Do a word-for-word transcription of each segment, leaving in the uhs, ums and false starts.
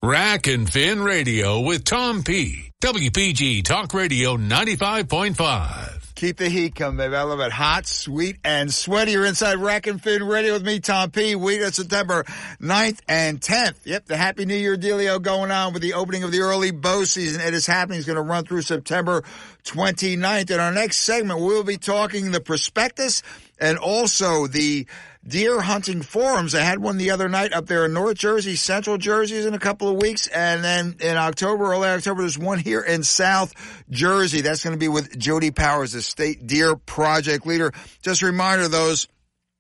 Rack and Fin Radio with Tom P. W P G Talk Radio ninety-five point five. Keep the heat coming, baby. I love it. Hot, sweet, and sweaty. You're inside Rack and Fin Radio with me, Tom P. Week of September ninth and tenth. Yep, the Happy New Year dealio going on with the opening of the early bow season. It is happening. It's going to run through September twenty-ninth. In our next segment, we'll be talking the prospectus and also the deer hunting forums. I had one the other night up there in North Jersey, Central Jersey is in a couple of weeks. And then in October, early October, there's one here in South Jersey. That's going to be with Jody Powers, the state deer project leader. Just a reminder, those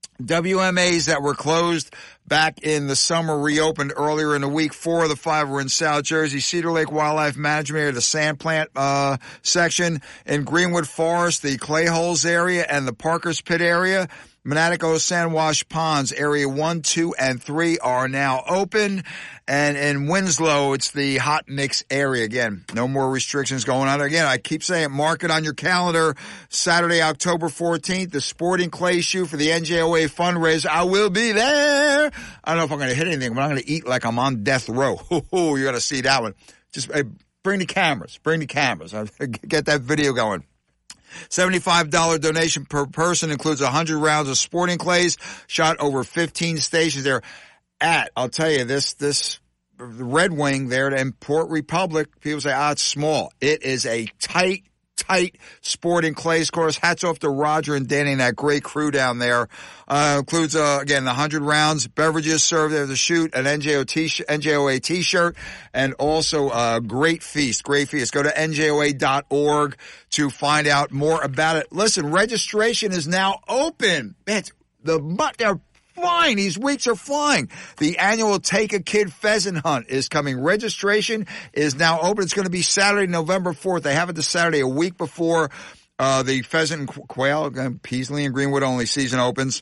W M As that were closed back in the summer reopened earlier in the week. Four of the five were in South Jersey. Cedar Lake Wildlife Management area, the sand plant uh, section. In Greenwood Forest, the Clay Holes area and the Parker's Pit area. Manatico Sand Wash Ponds, area one, two, and three are now open. And in Winslow, it's the hot mix area. Again, no more restrictions going on. Again, I keep saying, mark it on your calendar. Saturday, October fourteenth, the sporting clay shoot for the N J O A fundraiser. I will be there. I don't know if I'm going to hit anything, but I'm going to eat like I'm on death row. You're going to see that one. Just uh, bring the cameras. Bring the cameras. Get that video going. seventy-five dollars donation per person, includes one hundred rounds of sporting clays, shot over fifteen stations there at, I'll tell you, this, this Red Wing there in Port Republic, people say, ah, it's small. It is a tight, tight sporting clays course. Hats off to Roger and Danny and that great crew down there. Uh, includes, uh, again, one hundred rounds, beverages served there to shoot, an N J O A t-shirt, and also a great feast, great feast. Go to N J O A dot org to find out more about it. Listen, registration is now open. Man, it's, the, they're flying. These weeks are flying. The annual Take a Kid pheasant hunt is coming. Registration is now open. It's going to be Saturday, November fourth. They have it this Saturday, a week before uh, the pheasant and quail, Peasley and Greenwood only season opens.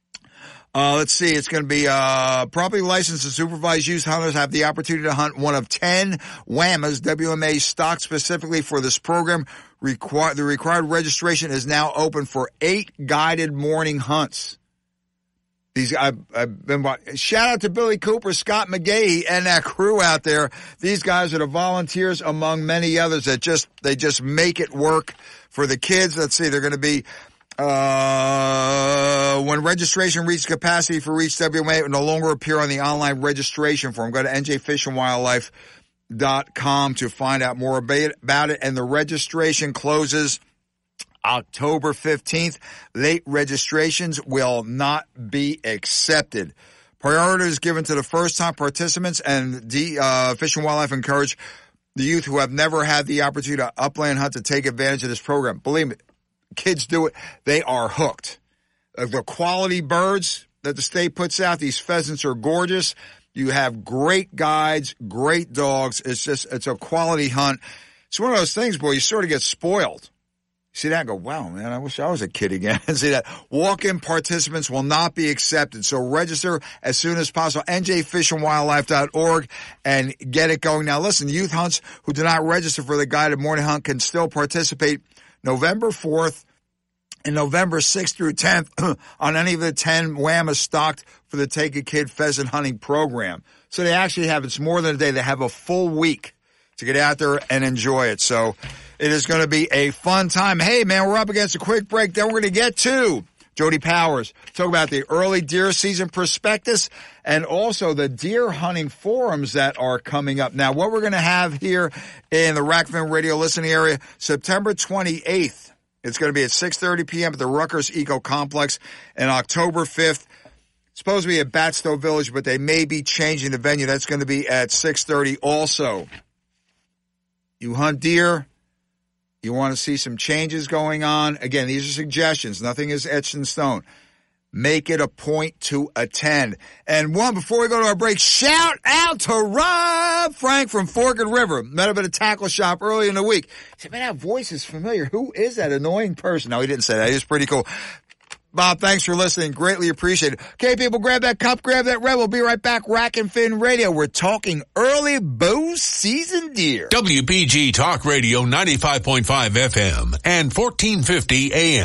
Uh, let's see. It's going to be, uh, properly licensed and supervised youth hunters have the opportunity to hunt one of ten whammas W M A stocked specifically for this program. Require, the required registration is now open for eight guided morning hunts. These, I've, I've been, shout out to Billy Cooper, Scott McGahee, and that crew out there. These guys are the volunteers among many others that just, they just make it work for the kids. Let's see, they're going to be, uh, when registration reaches capacity for each W M A, it will no longer appear on the online registration form. Go to N J Fish and Wildlife dot com to find out more about it. And the registration closes October fifteenth. Late registrations will not be accepted. Priority is given to the first-time participants, and the, uh, Fish and Wildlife encourage the youth who have never had the opportunity to upland hunt to take advantage of this program. Believe me, kids do it. They are hooked. Uh, the quality birds that the state puts out, these pheasants are gorgeous. You have great guides, great dogs. It's just, it's a quality hunt. It's one of those things, boy, you sort of get spoiled. See that and go, wow, man, I wish I was a kid again. See that. Walk-in participants will not be accepted. So register as soon as possible. N J Fish and Wildlife dot org and get it going. Now, listen, youth hunts who do not register for the guided morning hunt can still participate November fourth and November sixth through tenth on any of the ten whammas stocked for the Take a Kid pheasant hunting program. So they actually have, it's more than a day. They have a full week to get out there and enjoy it. So it is going to be a fun time. Hey, man, we're up against a quick break. Then we're going to get to Jody Powers, talk about the early deer season prospectus and also the deer hunting forums that are coming up. Now, what we're going to have here in the Rack and Fin Radio listening area, September twenty-eighth, it's going to be at six thirty p.m. at the Rutgers Eco Complex, and October fifth, it's supposed to be at Batstow Village, but they may be changing the venue. That's going to be at six thirty also. You hunt deer, you want to see some changes going on. Again, these are suggestions. Nothing is etched in stone. Make it a point to attend. And one, before we go to our break, shout out to Rob Frank from Forked River. Met him at a tackle shop early in the week. He said, man, that voice is familiar. Who is that annoying person? No, he didn't say that. He was pretty cool. Bob, thanks for listening. Greatly appreciated. Okay, people, grab that cup, grab that red. We'll be right back. Rack and Fin Radio. We're talking early bow season deer. W P G Talk Radio ninety-five point five F M and fourteen fifty A M.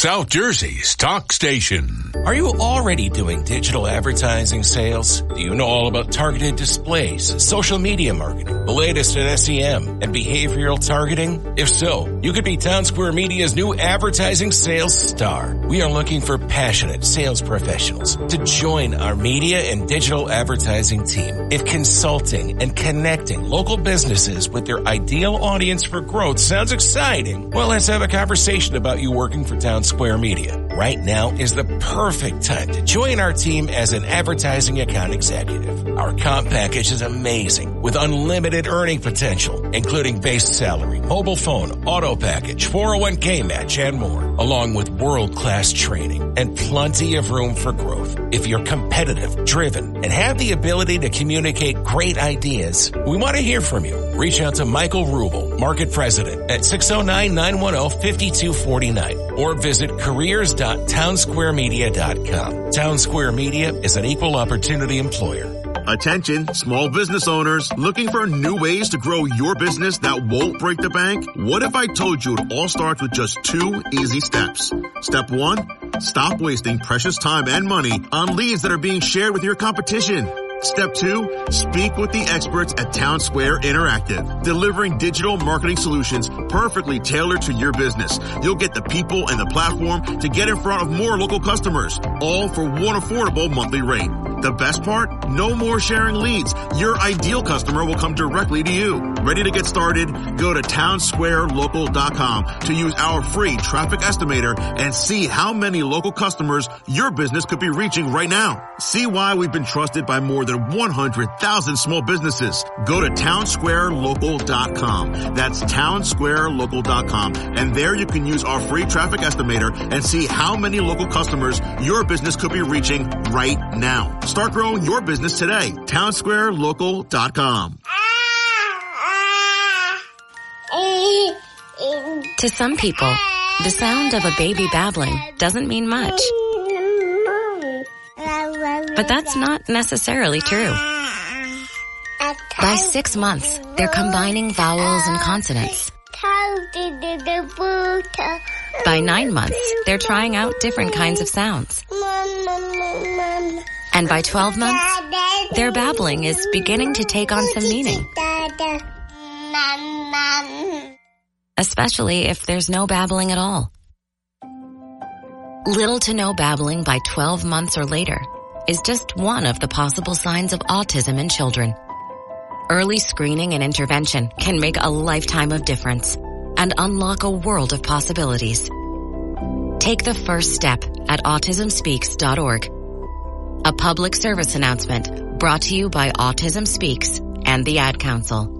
South Jersey's talk station. Are you already doing digital advertising sales? Do you know all about targeted displays, social media marketing, the latest in S E M, and behavioral targeting? If so, you could be Town Square Media's new advertising sales star. We are looking for passionate sales professionals to join our media and digital advertising team. If consulting and connecting local businesses with their ideal audience for growth sounds exciting, well, let's have a conversation about you working for Town Square Media. Right now is the perfect time to join our team as an advertising account executive. Our comp package is amazing with unlimited earning potential, including base salary, mobile phone, auto package, four oh one k match, and more, along with world-class training and plenty of room for growth. If you're competitive, driven, and have the ability to communicate great ideas, we want to hear from you. Reach out to Michael Rubel, Market President, at six oh nine, nine one oh, five two four nine or visit careers dot town square media dot com. Town Square Media is an equal opportunity employer. Attention, small business owners looking for new ways to grow your business that won't break the bank? What if I told you it all starts with just two easy steps? Step one, stop wasting precious time and money on leads that are being shared with your competition. Step two, speak with the experts at Town Square Interactive, delivering digital marketing solutions perfectly tailored to your business. You'll get the people and the platform to get in front of more local customers, all for one affordable monthly rate. The best part? No more sharing leads. Your ideal customer will come directly to you. Ready to get started? Go to town square local dot com to use our free traffic estimator and see how many local customers your business could be reaching right now. See why we've been trusted by more than one hundred thousand small businesses. Go to town square local dot com. That's town square local dot com. And there you can use our free traffic estimator and see how many local customers your business could be reaching right now. Start growing your business today. town square local dot com. To some people, the sound of a baby babbling doesn't mean much. But that's not necessarily true. By six months, they're combining vowels and consonants. By nine months, they're trying out different kinds of sounds. And by twelve months, their babbling is beginning to take on some meaning. Especially if there's no babbling at all. Little to no babbling by twelve months or later is just one of the possible signs of autism in children. Early screening and intervention can make a lifetime of difference and unlock a world of possibilities. Take the first step at autism speaks dot org. A public service announcement brought to you by Autism Speaks and the Ad Council.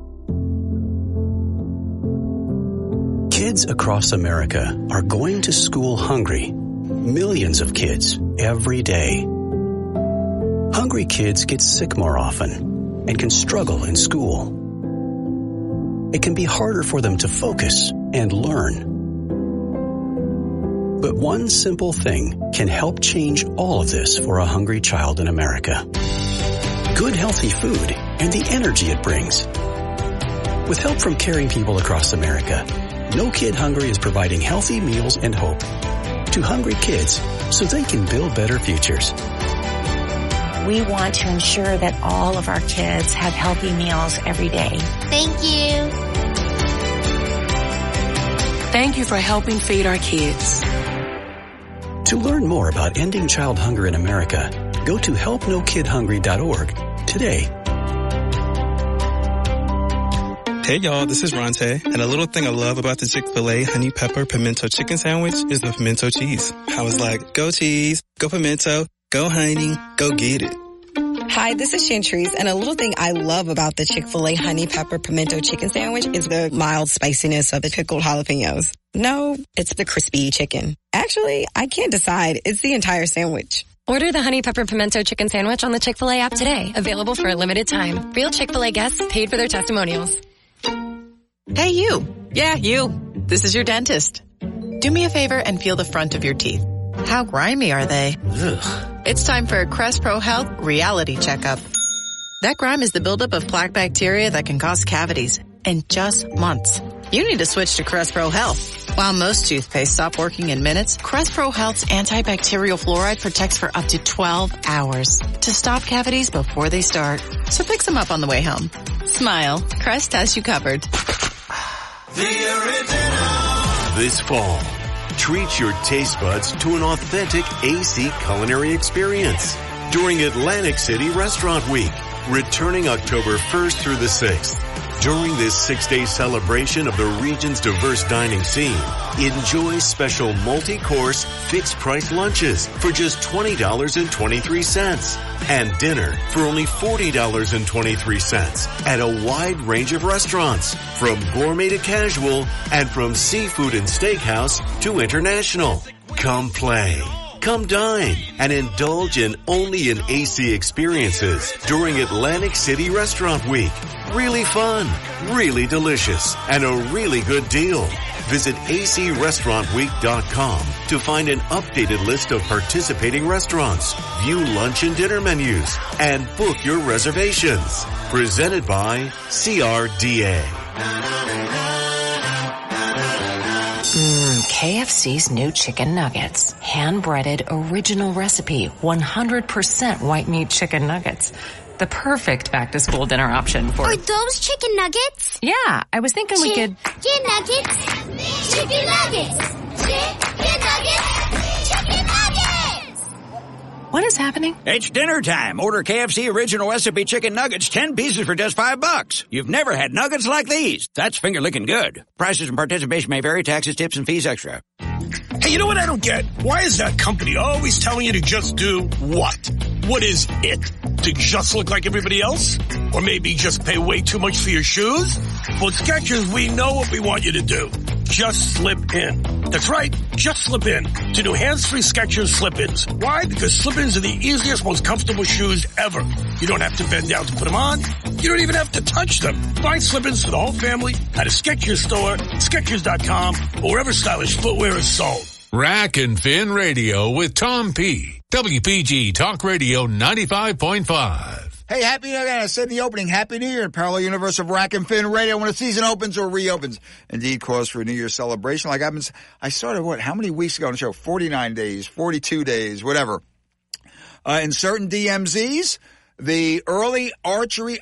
Kids across America are going to school hungry. Millions of kids every day. Hungry kids get sick more often and can struggle in school. It can be harder for them to focus and learn. But one simple thing can help change all of this for a hungry child in America. Good healthy food and the energy it brings. With help from caring people across America, No Kid Hungry is providing healthy meals and hope to hungry kids so they can build better futures. We want to ensure that all of our kids have healthy meals every day. Thank you. Thank you for helping feed our kids. To learn more about ending child hunger in America, go to help no kid hungry dot org today. Hey y'all, this is Ronte, and a little thing I love about the Chick-fil-A Honey Pepper Pimento Chicken Sandwich is the pimento cheese. I was like, go cheese, go pimento, go honey, go get it. Hi, this is Chantrice, and a little thing I love about the Chick-fil-A Honey Pepper Pimento Chicken Sandwich is the mild spiciness of the pickled jalapenos. No, it's the crispy chicken. Actually, I can't decide. It's the entire sandwich. Order the Honey Pepper Pimento Chicken Sandwich on the Chick-fil-A app today. Available for a limited time. Real Chick-fil-A guests paid for their testimonials. Hey, you. Yeah, you. This is your dentist. Do me a favor and feel the front of your teeth. How grimy are they? Ugh. It's time for a Crest Pro Health reality checkup. That grime is the buildup of plaque bacteria that can cause cavities in just months. You need to switch to Crest Pro Health. While most toothpaste stop working in minutes, Crest Pro Health's antibacterial fluoride protects for up to twelve hours to stop cavities before they start. So pick some up on the way home. Smile. Crest has you covered. The original. This fall, treat your taste buds to an authentic A C culinary experience during Atlantic City Restaurant Week, returning October first through the sixth. During this six-day celebration of the region's diverse dining scene, enjoy special multi-course, fixed-price lunches for just twenty dollars and twenty-three cents and dinner for only forty dollars and twenty-three cents at a wide range of restaurants, from gourmet to casual and from seafood and steakhouse to international. Come play. Come dine and indulge in only an A C experiences during Atlantic City Restaurant Week. Really fun, really delicious, and a really good deal. Visit A C restaurant week dot com to find an updated list of participating restaurants, view lunch and dinner menus, and book your reservations. Presented by C R D A. Mmm, K F C's new chicken nuggets. Hand-breaded, original recipe, one hundred percent white meat chicken nuggets. The perfect back-to-school dinner option for... Are those chicken nuggets? Yeah, I was thinking we could... Chicken nuggets! Chicken nuggets! Chicken nuggets! Chicken nuggets! What is happening? It's dinner time. Order K F C Original Recipe Chicken Nuggets, ten pieces for just five bucks. You've never had nuggets like these. That's finger-licking good. Prices and participation may vary. Taxes, tips, and fees extra. Hey, you know what I don't get? Why is that company always telling you to just do what? What is it? To just look like everybody else? Or maybe just pay way too much for your shoes? Well, at Skechers, we know what we want you to do. Just slip in. That's right, just slip in to new hands-free Skechers slip-ins. Why? Because slip-ins are the easiest, most comfortable shoes ever. You don't have to bend down to put them on. You don't even have to touch them. Find slip-ins for the whole family at a Skechers store, Skechers dot com, or wherever stylish footwear is sold. Rack and Fin Radio with Tom P. W P G Talk Radio ninety-five point five. Hey, Happy New Year. I said in the opening, Happy New Year in parallel universe of Rack and Fin Radio. When a season opens or reopens, indeed cause for a New Year's celebration. Like I've been, I started, what, how many weeks ago on the show? forty-nine days, forty-two days, whatever. Uh, in certain D M Zs, the early archery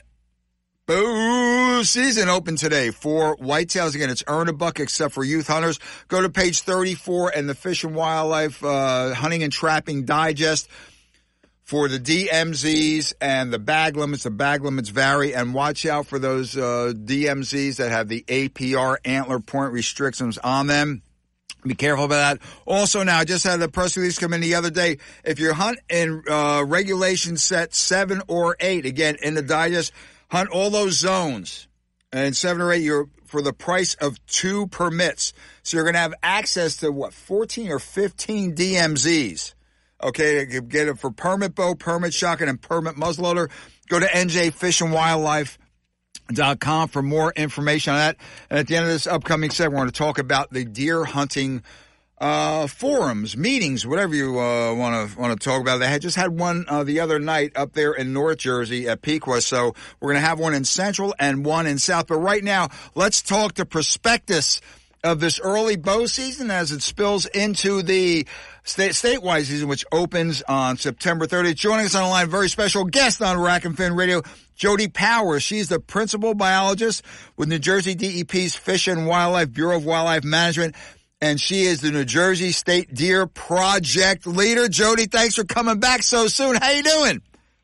Boo season open today for whitetails. Again, it's earn a buck except for youth hunters. Go to page thirty-four and the Fish and Wildlife uh, Hunting and Trapping Digest for the D M Zs and the bag limits. The bag limits vary, and watch out for those uh, D M Zs that have the A P R antler point restrictions on them. Be careful about that. Also now, I just had a press release come in the other day. If you hunt in uh, regulation set seven or eight, again, in the digest, hunt all those zones. And seven or eight, you're for the price of two permits. So you're going to have access to, what, fourteen or fifteen D M Zs. Okay, to get it for permit bow, permit shotgun, and permit muzzleloader. Go to N J Fish and Wildlife dot com for more information on that. And at the end of this upcoming segment, we're going to talk about the deer hunting uh forums, meetings, whatever you uh want to want to talk about. They had just had one uh, the other night up there in North Jersey at Pequot. So we're going to have one in Central and one in South. But right now, let's talk the prospectus of this early bow season as it spills into the state statewide season, which opens on September thirtieth. Joining us on the line, very special guest on Rack and Fin Radio, Jody Powers. She's the principal biologist with New Jersey D E P's Fish and Wildlife Bureau of Wildlife Management, and she is the New Jersey State Deer Project leader. Jody, thanks for coming back so soon. How you doing?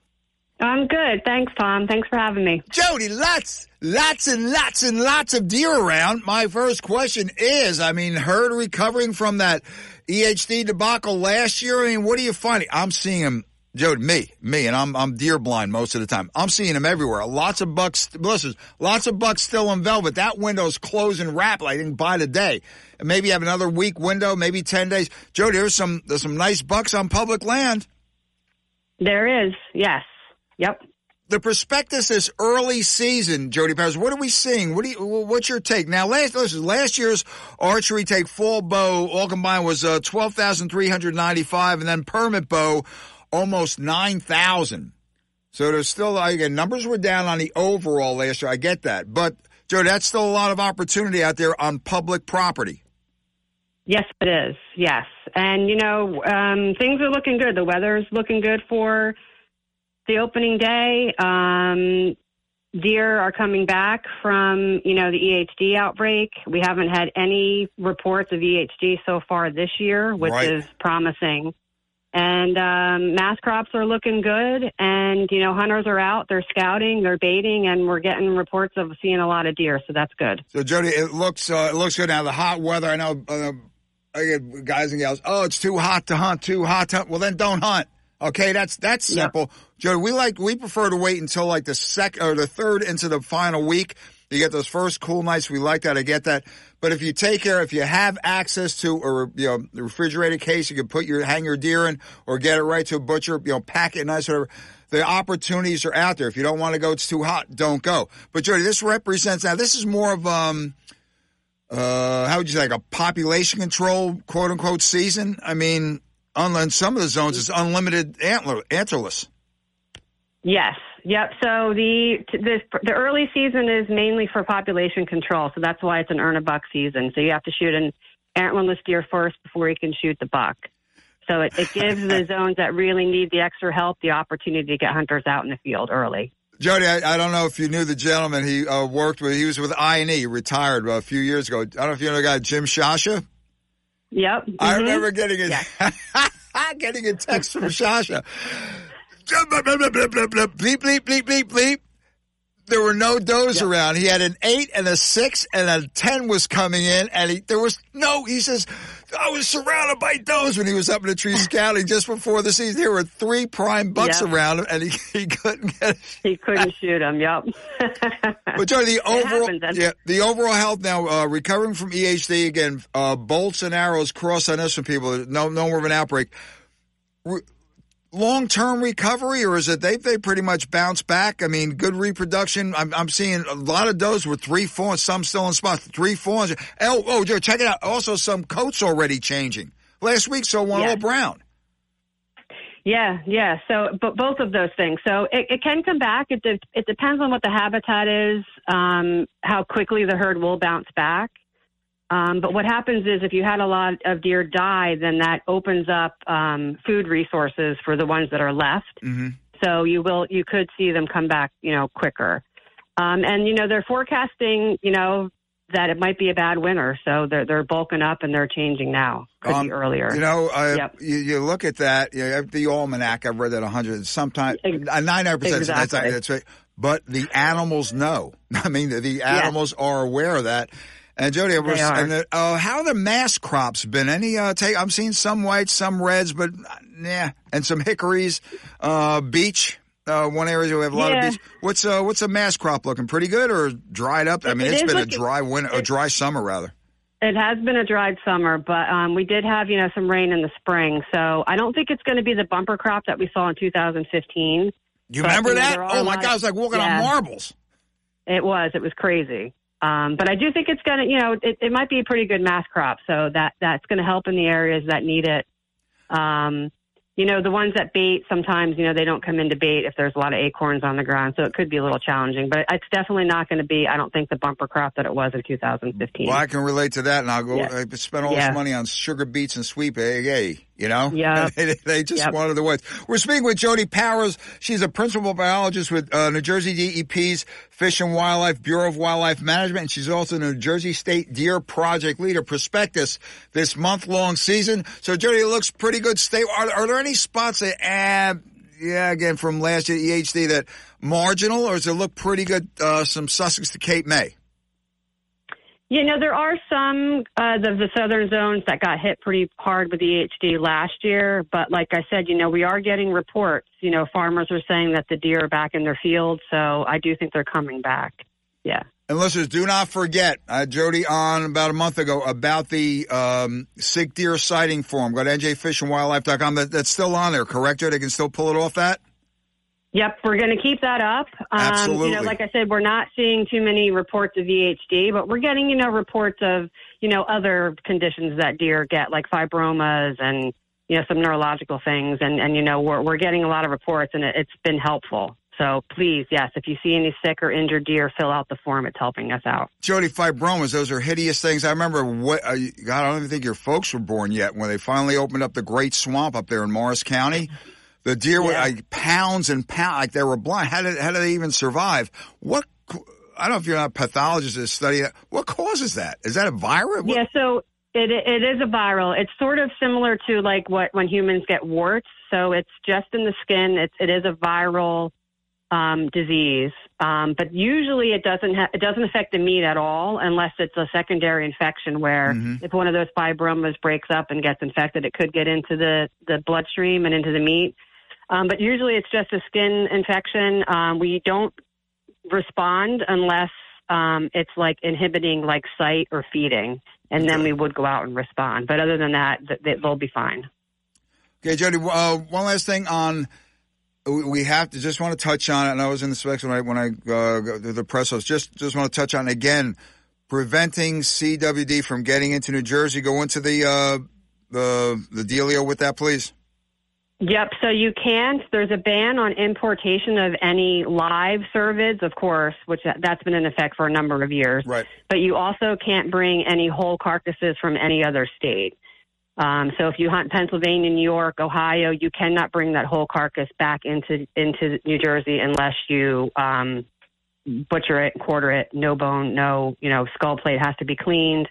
I'm good. Thanks, Tom. Thanks for having me. Jody, lots, lots and lots and lots of deer around. My first question is, I mean, herd recovering from that E H D debacle last year. I mean, what are you finding? I'm seeing them, Jody, me, me, and I'm I'm deer blind most of the time. I'm seeing them everywhere. Lots of bucks, listen, lots of bucks still in velvet. That window's closing rapidly. I think by the day. And maybe you have another week window, maybe ten days. Jody, there's some there's some nice bucks on public land. There is, yes. Yep. The prospectus is early season, Jody Powers. What are we seeing? What do you, what's your take? Now, last listen, last year's archery take full bow all combined was uh, twelve thousand three hundred ninety-five, and then permit bow almost nine thousand. So there's still, again, numbers were down on the overall last year. I get that. But Joe, that's still a lot of opportunity out there on public property. Yes, it is. Yes. And, you know, um, things are looking good. The weather's looking good for the opening day. Um, deer are coming back from, you know, the E H D outbreak. We haven't had any reports of E H D so far this year, which Right. is promising. And um, mass crops are looking good. And, you know, hunters are out. They're scouting. They're baiting. And we're getting reports of seeing a lot of deer. So that's good. So, Jody, it looks uh, it looks good now. The hot weather, I know uh, I get guys and gals, oh, it's too hot to hunt, too hot to hunt. Well, then don't hunt. Okay, that's that's simple. Yeah. Jody, we like we prefer to wait until like the second or the third into the final week. You get those first cool nights. We like that. I get that. But if you take care, if you have access to a you know the refrigerated case, you can put your hang your deer in or get it right to a butcher. You know, pack it nice, whatever. The opportunities are out there. If you don't want to go, it's too hot. Don't go. But Jody, this represents now. This is more of um, uh, how would you say, like a population control, quote unquote, season. I mean, in some of the zones, it's unlimited antler antlerless. Yes. Yep. So the the the early season is mainly for population control. So that's why it's an earn a buck season. So you have to shoot an antlerless deer first before you can shoot the buck. So it, it gives the zones that really need the extra help the opportunity to get hunters out in the field early. Jody, I, I don't know if you knew the gentleman he uh, worked with. He was with I and E, retired a few years ago. I don't know if you know the guy, Jim Shasha. Yep. Mm-hmm. I remember getting a, yeah. getting a text from Shasha. Bleep, bleep, bleep, bleep, bleep. There were no does yep. around. He had an eight and a six and a ten was coming in, and he, there was no, he says, I was surrounded by does when he was up in the tree scouting just before the season. There were three prime bucks yep. around him, and he, he couldn't get He couldn't shoot them, yep. But, Johnny, the overall, yeah, the overall health now, uh, recovering from E H D, again, uh, bolts and arrows crossed on this from people, no, no more of an outbreak. Re- Long-term recovery, or is it they they pretty much bounce back? I mean, good reproduction. I'm I'm seeing a lot of those with three fawns, some still in spots, three fawns. Oh, oh, Joe, check it out. Also, some coats already changing. Last week, saw one yeah. all brown. Yeah, yeah. So, but both of those things. So it, it can come back. It de- it depends on what the habitat is, um, how quickly the herd will bounce back. Um, but what happens is if you had a lot of deer die, then that opens up um, food resources for the ones that are left. Mm-hmm. So you will, you could see them come back, you know, quicker. Um, and, you know, they're forecasting, you know, that it might be a bad winter. So they're, they're bulking up and they're changing now. Could um, be earlier. You know, uh, yep. you, you look at that, you know, the almanac, I've read that a hundred, sometimes, ninety-nine percent. Exactly. That's, that's right. But the animals know. I mean, the, the animals yeah. are aware of that. And Jody, and the, uh, how are the mass crops been? Any uh, take? I'm seeing some whites, some reds, but yeah, and some hickories. Uh, beech, uh, one area we have a lot yeah. of beech. What's uh, what's a mass crop looking? Pretty good or dried up? I mean, it it's been looking, a dry winter, it, a dry summer rather. It has been a dried summer, but um, we did have you know some rain in the spring, so I don't think it's going to be the bumper crop that we saw in two thousand fifteen. You but, remember you know, that? Oh my God, it was like walking yeah, on marbles. It was. It was crazy. Um, but I do think it's going to, you know, it, it might be a pretty good mass crop. So that, that's going to help in the areas that need it. Um, you know, the ones that bait, sometimes, you know, they don't come into bait if there's a lot of acorns on the ground. So it could be a little challenging. But it's definitely not going to be, I don't think, the bumper crop that it was in two thousand fifteen. Well, I can relate to that. And I'll go, yeah. I spent all yeah. this money on sugar beets and sweet egg, you know? Yeah. they, they just yep. wanted the whites. We're speaking with Jody Powers. She's a principal biologist with uh, New Jersey D E P's Fish and Wildlife Bureau of Wildlife Management. And she's also the New Jersey State Deer Project Leader Prospectus this month-long season. So, Jody, it looks pretty good. State. Are, are there any spots that, uh, yeah, again, from last year, E H D, that marginal, or does it look pretty good, uh, some Sussex to Cape May? You know, there are some uh, the, the southern zones that got hit pretty hard with E H D last year. But like I said, you know, we are getting reports. You know, farmers are saying that the deer are back in their fields. So I do think they're coming back. Yeah. And listeners, do not forget, I had Jody on about a month ago about the um, sick deer sighting form. Go to N J fish and wildlife dot com. That, that's still on there, correct, Jody? They can still pull it off that? Yep, we're going to keep that up. Um, Absolutely. You know, like I said, we're not seeing too many reports of E H D, but we're getting, you know, reports of, you know, other conditions that deer get, like fibromas and, you know, some neurological things. And, and you know, we're, we're getting a lot of reports, and it, it's been helpful. So please, yes, if you see any sick or injured deer, fill out the form. It's helping us out. Jody, fibromas, those are hideous things. I remember, what, uh, God, I don't even think your folks were born yet when they finally opened up the Great Swamp up there in Morris County. The deer Yeah. were like pounds and pounds, like they were blind. How did, how did they even survive? What, I don't know if you're not a pathologist that study that. What causes that? Is that a virus? What- Yeah, so it it is a viral. It's sort of similar to like what when humans get warts. So it's just in the skin. It's it is a viral um, disease, um, but usually it doesn't ha- it doesn't affect the meat at all unless it's a secondary infection where Mm-hmm. if one of those fibromas breaks up and gets infected, it could get into the the bloodstream and into the meat. Um, but usually it's just a skin infection. Um, we don't respond unless um, it's like inhibiting like sight or feeding, and then we would go out and respond. But other than that, th- th- they'll be fine. Okay, Jody, uh, one last thing on, we have to, just want to touch on it, and I was in the specs when I, when I uh, go to the press host, just, just want to touch on, again, preventing C W D from getting into New Jersey. Go into the, uh, the, the dealio with that, please. Yep. So you can't. There's a ban on importation of any live cervids, of course, which that's been in effect for a number of years. Right. But you also can't bring any whole carcasses from any other state. Um, so if you hunt Pennsylvania, New York, Ohio, you cannot bring that whole carcass back into into New Jersey unless you um, butcher it, quarter it, no bone, no, you know, skull plate has to be cleaned,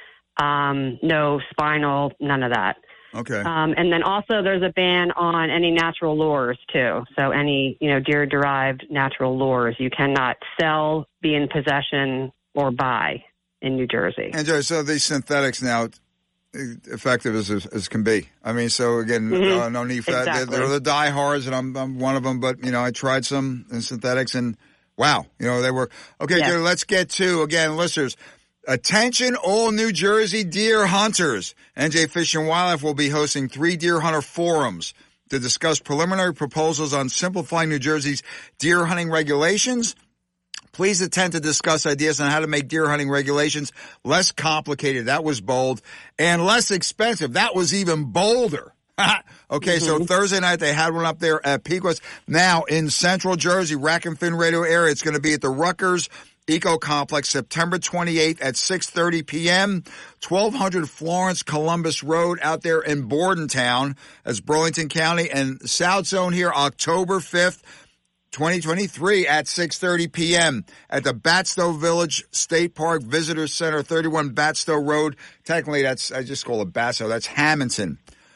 um, no spinal, none of that. Okay. Um, and then also there's a ban on any natural lures too. So any, you know, deer-derived natural lures you cannot sell, be in possession, or buy in New Jersey. And Jody, so these synthetics now, effective as, as, as can be. I mean, so again, Mhm. uh, no need for that. Exactly. They're, they're the diehards, and I'm, I'm one of them, but, you know, I tried some in synthetics, and wow, you know, they were, okay, Yes. Jody, let's get to, again, listeners, attention all New Jersey deer hunters. N J Fish and Wildlife will be hosting three deer hunter forums to discuss preliminary proposals on simplifying New Jersey's deer hunting regulations. Please attend to discuss ideas on how to make deer hunting regulations less complicated. That was bold. And less expensive. That was even bolder. Okay, Mm-hmm. so Thursday night they had one up there at Pequot's. Now in Central Jersey, Rack and Fin Radio area, it's going to be at the Rutgers Eco Complex, September twenty-eighth at six thirty p.m., twelve hundred Florence Columbus Road out there in Bordentown, as Burlington County, and South Zone here, October fifth, twenty twenty-three at six thirty p.m. at the Batstow Village State Park Visitor Center, thirty-one Batstow Road. Technically, that's, I just call it Batstow. That's Hamilton.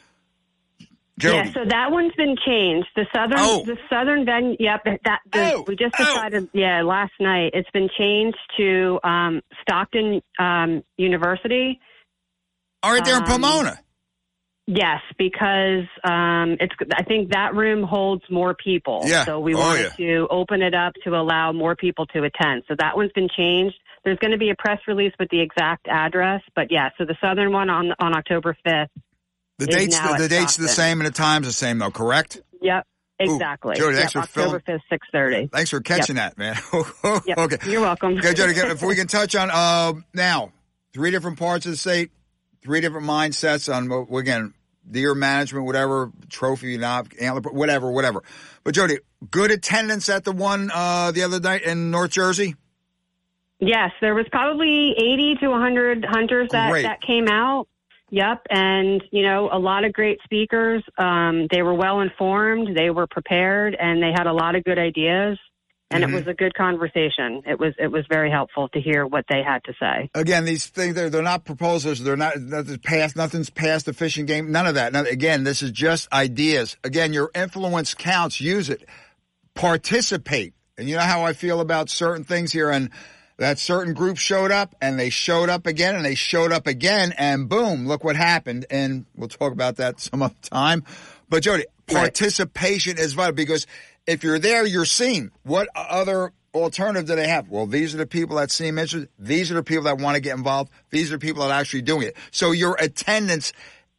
Jody. Yeah, so that one's been changed. The southern, Oh. the southern venue. Yep, that the, Oh. we just decided. Yeah, last night it's been changed to um, Stockton um, University. All right, there in Um, Pomona. Yes, because um, it's. I think that room holds more people. Yeah. So we Oh, wanted yeah. to open it up to allow more people to attend. So that one's been changed. There's going to be a press release with the exact address, but yeah. So the southern one on on October fifth. The is dates, now the, at the dates are the Stockton. same and the time's the same, though, correct? Yep. Exactly. Jody, Yep, thanks for October filling- fifth, six thirty. Thanks for catching that, man. Yep. Okay. You're welcome. Okay, Jody, if we can touch on, uh, now, three different parts of the state, three different mindsets on, uh, again, deer management, whatever, trophy, not, antler, whatever, whatever. But, Jody, good attendance at the one uh, the other night in North Jersey? Yes, there was probably eighty to one hundred hunters that, Great. that came out. Yep. And, you know, a lot of great speakers. Um, they were well informed. They were prepared, and they had a lot of good ideas. And Mhm. it was a good conversation. It was it was very helpful to hear what they had to say. Again, these things, they're, they're not proposals. They're not, nothing's passed, nothing's passed the fishing game. None of that. None, again, this is just ideas. Again, your influence counts. Use it. Participate. And you know how I feel about certain things here. And that certain group showed up, and they showed up again, and they showed up again, and boom, look what happened. And we'll talk about that some other time. But Jody, participation is vital, because if you're there, you're seen. What other alternative do they have? Well, these are the people that seem interested. These are the people that want to get involved. These are the people that are actually doing it. So your attendance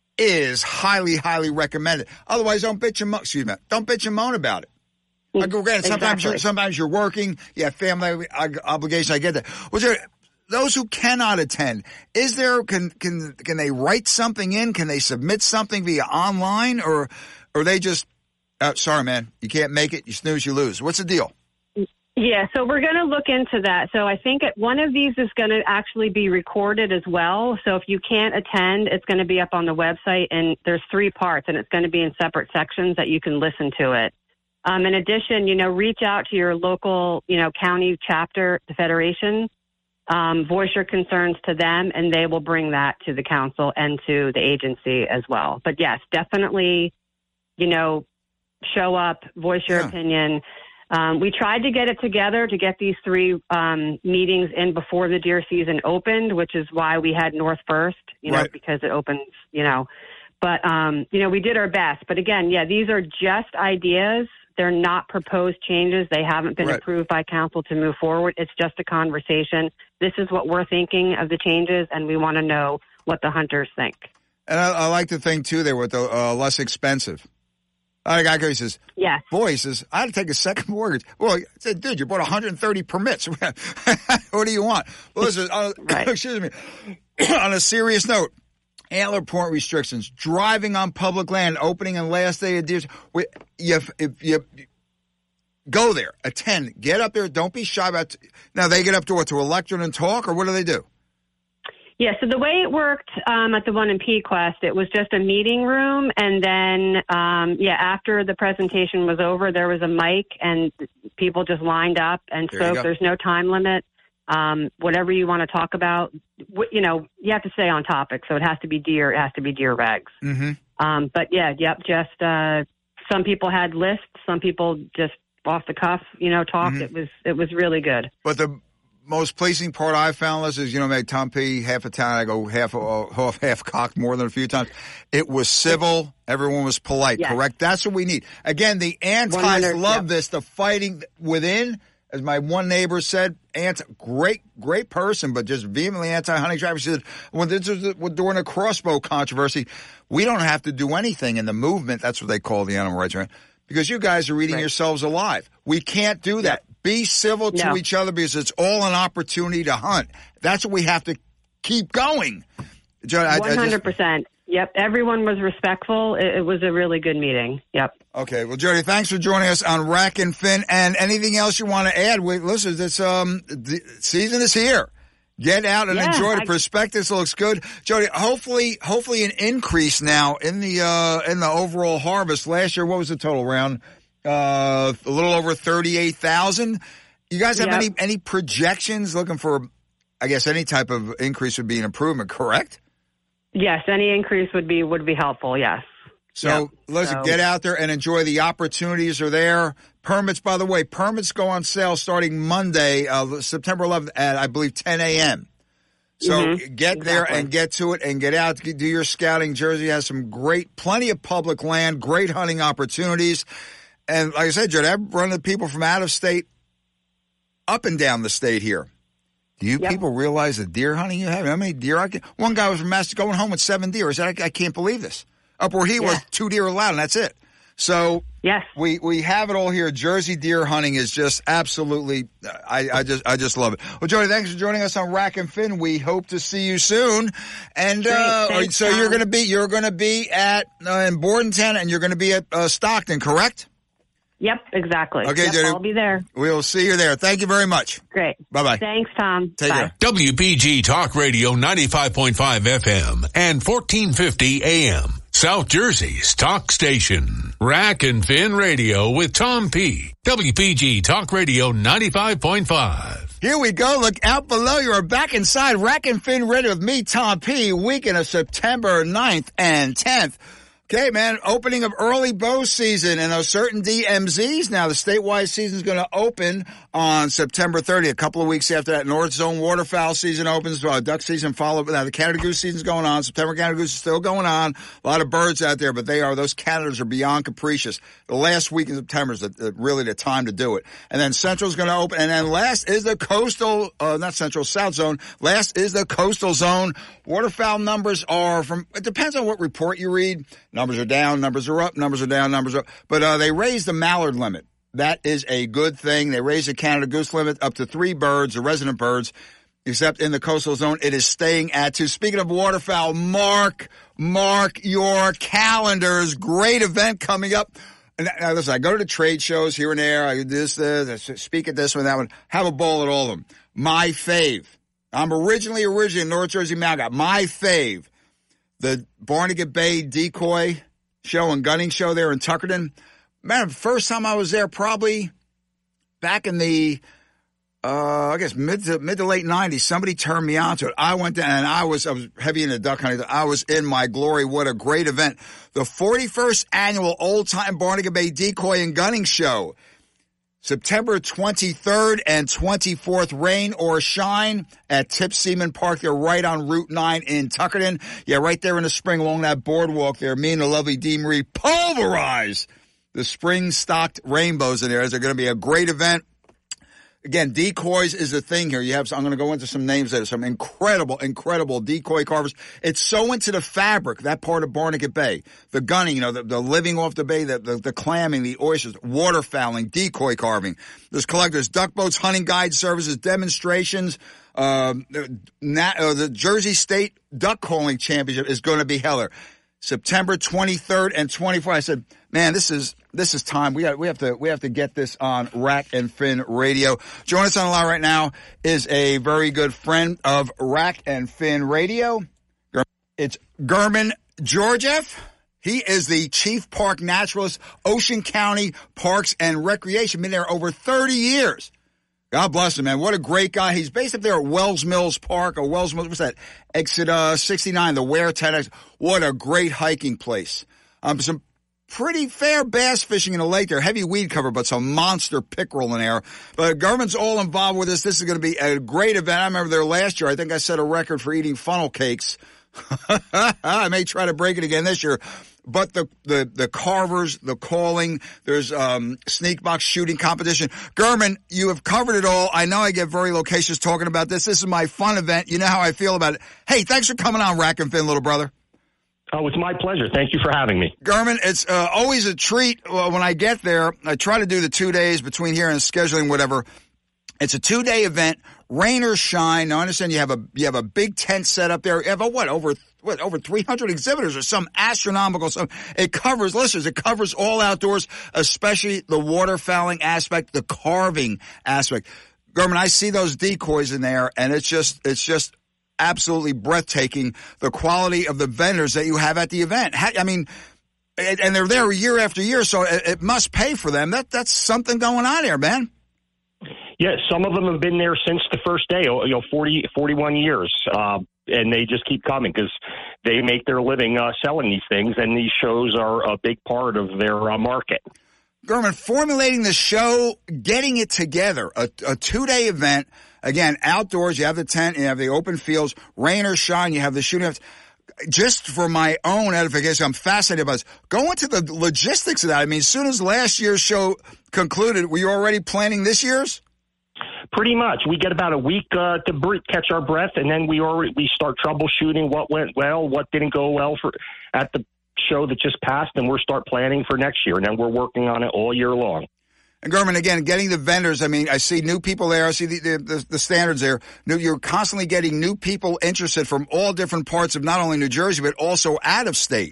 is highly, highly recommended. Otherwise, don't bitch and moan. Excuse me. Don't bitch and moan about it. Like, granted, sometimes you're, Exactly. sometimes you're working. Yeah, family obligation. I get that. Was there those who cannot attend? Is there can can can they write something in? Can they submit something via online, or or are they just Uh, sorry, man. You can't make it. You snooze, you lose. What's the deal? Yeah, so we're going to look into that. So I think one of these is going to actually be recorded as well. So if you can't attend, it's going to be up on the website, and there's three parts, and it's going to be in separate sections that you can listen to it. Um, in addition, you know, reach out to your local, you know, county chapter, the Federation, um, voice your concerns to them, and they will bring that to the council and to the agency as well. But yes, definitely, you know, show up, voice your Yeah. opinion. Um, we tried to get it together to get these three um, meetings in before the deer season opened, which is why we had North first, you know, Right. because it opens, you know. But, um, you know, we did our best. But again, yeah, these are just ideas. They're not proposed changes. They haven't been Right. approved by council to move forward. It's just a conversation. This is what we're thinking of the changes, and we want to know what the hunters think. And I, I like to think, too, they were the, uh, less expensive. I got a guy who says, yeah. boy, he says, I had to take a second mortgage. Well, I said, dude, you bought one hundred thirty permits. What do you want? Well, listen, uh, right. excuse me. On a serious note, antler point restrictions, driving on public land, opening and last day of deer. If, if you go there, attend, get up there, don't be shy about it. Now, they get up to what, to a lectern and talk, or what do they do? Yeah, so the way it worked um, at the one in Pequest, it was just a meeting room, and then, um, yeah, after the presentation was over, there was a mic, and people just lined up and There you spoke. go. There's no time limit. Um, whatever you want to talk about, w- you know, you have to stay on topic, so it has to be deer, it has to be deer regs. Mm-hmm. Um, but, yeah, yep, just uh, some people had lists, some people just off the cuff, you know, talked. Mhm. It was it was really good. But the most pleasing part I found, Liz, is, you know, make Tom P. half a town, I go half off, half cocked more than a few times. It was civil. Everyone was polite, Yes. correct? That's what we need. Again, the antis one hundred, love yep. this, the fighting within. As my one neighbor said, anti, great, great person, but just vehemently anti-hunting traffic. She said, when this was during the crossbow controversy, we don't have to do anything in the movement. That's what they call the animal rights, right? Because you guys are eating Right. yourselves yourselves alive. We can't do that. Be civil to No. each other because it's all an opportunity to hunt. That's what we have to keep going. Joe, I- I One just- hundred percent. Yep, everyone was respectful. It, it was a really good meeting. Yep. Okay, well, Jody, thanks for joining us on Rack and Fin. And anything else you want to add? We, listen, this um, the season is here. Get out and Yeah, enjoy. The I- prospectus looks good, Jody. Hopefully, hopefully an increase now in the uh, in the overall harvest. Last year, what was the total? Around uh, a little over thirty-eight thousand. You guys have Yep. any any projections looking for? I guess any type of increase would be an improvement, correct? Yes, any increase would be would be helpful. Yes. So Yep. listen, So- get out there and enjoy. The opportunities are there. Permits, by the way, permits go on sale starting Monday, uh, September eleventh at, I believe, ten a.m. So Mhm. get there Exactly. and get to it and get out, do your scouting. Jersey has some great, plenty of public land, great hunting opportunities. And like I said, Jody, I've run into people from out of state, up and down the state here. Do you Yep. people realize the deer hunting you have? How many deer? I can, one guy was from Mass going home with seven deer. He said, I, I can't believe this. Up where he was, Yeah. two deer allowed, and that's it. So Yes. we we have it all here. Jersey deer hunting is just absolutely. I, I just I just love it. Well, Jody, thanks for joining us on Rack and Fin. We hope to see you soon. And Great. uh, Thanks, so Tom. you're going to be you're going to be at uh, in Bordentown, and you're going to be at uh, Stockton, correct? Yep. Exactly. Okay, yep, Jody. I'll be there. We'll see you there. Thank you very much. Great. Bye bye. Thanks, Tom. Take Bye. care. W P G Talk Radio ninety-five point five F M and fourteen fifty A M. South Jersey's talk station. Rack and Fin Radio with Tom P. W P G Talk Radio ninety-five point five. Here we go. Look out below. You are back inside Rack and Fin Radio with me, Tom P. Weekend of September ninth and tenth. Okay, man, opening of early bow season and those certain D M Zs. Now, the statewide season is going to open on September thirtieth, a couple of weeks after that. North Zone waterfowl season opens. Uh, duck season followed. Now, the Canada Goose season's going on. September Canada Goose is still going on. A lot of birds out there, but they are, those Canadas are beyond capricious. The last week in September is the, the, really the time to do it. And then Central's going to open. And then last is the coastal, uh, not Central, South Zone. Last is the coastal zone. Waterfowl numbers are from, it depends on what report you read. Numbers are down, numbers are up, numbers are down, numbers are up. But uh, they raised the mallard limit. That is a good thing. They raised the Canada Goose limit up to three birds, the resident birds, except in the coastal zone, it is staying at two. Speaking of waterfowl, mark, mark your calendars. Great event coming up. And now, listen, I go to the trade shows here and there. I do this, this, I speak at this one, that one. Have a ball at all of them. My fave. I'm originally, originally in North Jersey Mascot. My fave. The Barnegat Bay decoy show and gunning show there in Tuckerton. Man, first time I was there probably back in the, uh, I guess mid to mid to late nineties. Somebody turned me on to it. I went down and I was, I was heavy into duck hunting. I was in my glory. What a great event. The forty-first annual Old Time Barnegat Bay Decoy and Gunning Show. September twenty-third and twenty-fourth, rain or shine at Tip Seaman Park. They're right on Route nine in Tuckerton. Yeah, right there in the spring along that boardwalk there. Me and the lovely Dee Marie pulverize the spring-stocked rainbows in there. They're going to be a great event. Again, decoys is a thing here. You have, I'm going to go into some names there. Some incredible, incredible decoy carvers. It's so into the fabric, that part of Barnegat Bay. The gunning, you know, the, the living off the bay, the, the, the clamming, the oysters, waterfowling, decoy carving. There's collectors, duck boats, hunting guide services, demonstrations. Um, nat, uh, the Jersey State Duck Calling Championship is going to be held. September twenty-third and twenty-fourth. I said, man, this is this is time. We got we have to we have to get this on Rack and Fin Radio. Joining us on the line right now is a very good friend of Rack and Fin Radio. It's German Georgiev. He is the Chief Park Naturalist, Ocean County Parks and Recreation. Been there over thirty years. God bless him, man. What a great guy. He's based up there at Wells Mills Park, or Wells Mills, what's that? Exit uh, sixty-nine, the Ware ten X. What a great hiking place. Um, some pretty fair bass fishing in the lake there. Heavy weed cover, but some monster pickerel in there. But government's all involved with this. This is going to be a great event. I remember there last year. I think I set a record for eating funnel cakes. I may try to break it again this year. But the, the, the carvers, the calling, there's um sneak box shooting competition. German, you have covered it all. I know I get very loquacious talking about this. This is my fun event. You know how I feel about it. Hey, thanks for coming on, Rack and Fin, little brother. Oh, it's my pleasure. Thank you for having me. German, it's uh, always a treat uh, when I get there. I try to do the two days between here and scheduling, whatever. It's a two-day event, rain or shine. Now, I understand you have a you have a big tent set up there. You have a, what, over what over three hundred exhibitors or some astronomical stuff. It covers, listeners, it covers all outdoors, especially the waterfowling aspect, the carving aspect. German, I see those decoys in there, and it's just it's just absolutely breathtaking, the quality of the vendors that you have at the event. I mean, and they're there year after year, so it must pay for them. That That's something going on here, man. Yeah, some of them have been there since the first day, you know, forty, forty-one years, uh, and they just keep coming because they make their living uh, selling these things, and these shows are a big part of their uh, market. German, formulating the show, getting it together, a, a two-day event, again, outdoors, you have the tent, you have the open fields, rain or shine, you have the shooting. Just for my own edification, I'm fascinated by this. Go into the logistics of that. I mean, as soon as last year's show concluded, were you already planning this year's? Pretty much. We get about a week uh, to bre- catch our breath, and then we already, we start troubleshooting what went well, what didn't go well for at the show that just passed, and we'll start planning for next year, and then we're working on it all year long. And German, again, getting the vendors, I mean, I see new people there. I see the, the, the, the standards there. New, you're constantly getting new people interested from all different parts of not only New Jersey, but also out of state.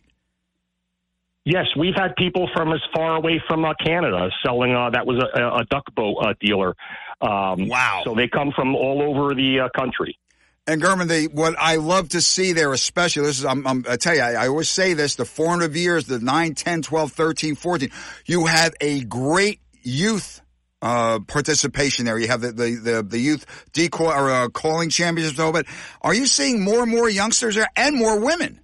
Yes, we've had people from as far away from uh, Canada selling. Uh, that was a, a duck boat uh, dealer. Um, wow. So they come from all over the uh, country. And German, the, what I love to see there, especially, this is, I'm, I'm, I tell you, I, I always say this, the formative years, the nine, ten, twelve, thirteen, fourteen, you have a great youth uh, participation there. You have the, the, the, the youth decoy or uh, calling championships, but are you seeing more and more youngsters there and more women?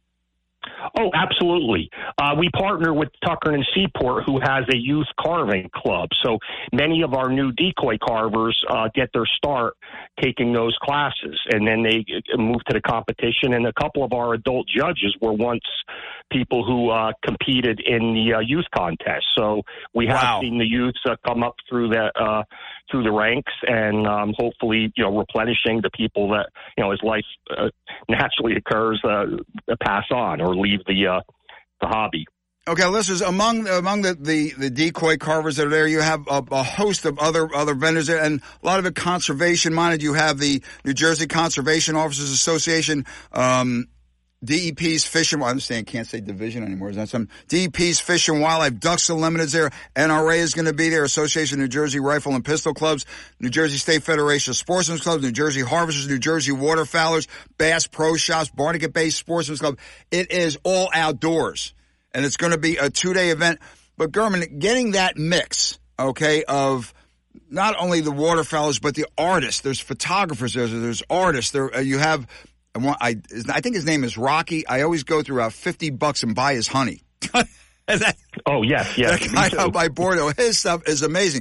Oh, absolutely. Uh, we partner with Tucker and Seaport, who has a youth carving club. So many of our new decoy carvers uh, get their start taking those classes, and then they move to the competition. And a couple of our adult judges were once people who uh, competed in the uh, youth contest. So we have wow. seen the youths uh, come up through the uh, through the ranks, and um, hopefully, you know, replenishing the people that, you know, as life uh, naturally occurs, uh, pass on or leave the uh, the hobby. Okay, listeners, among among the, the, the decoy carvers that are there, you have a, a host of other other vendors there, and a lot of it conservation minded. You have the New Jersey Conservation Officers Association. Um, D E P's Fish and I understand can't say division anymore. Is that some D E P's Fish and Wildlife? Ducks Unlimited is there. N R A is going to be there. Association of New Jersey Rifle and Pistol Clubs, New Jersey State Federation of Sportsmen's Clubs, New Jersey Harvesters, New Jersey Waterfowlers, Bass Pro Shops, Barnegat Bay Sportsmen's Club. It is all outdoors, and it's going to be a two-day event. But German, getting that mix, okay, of not only the waterfowlers but the artists. There's photographers. There's there's artists. There uh, you have. I, I think his name is Rocky. I always go through about fifty bucks and buy his honey. that, oh, yes, yes. That guy out by Bordeaux. His stuff is amazing.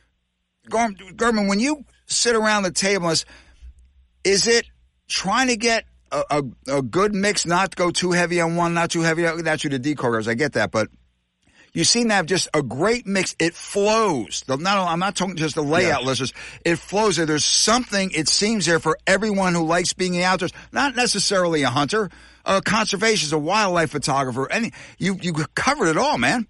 German, when you sit around the table, is it trying to get a, a, a good mix, not go too heavy on one, not too heavy on that's you the decoy guys. I get that, but you seem to have just a great mix. It flows. Not, I'm not talking just the layout, yes. listeners. It flows. There's something, it seems, there for everyone who likes being in the outdoors. Not necessarily a hunter, a conservationist, a wildlife photographer. Any, you, you covered it all, man.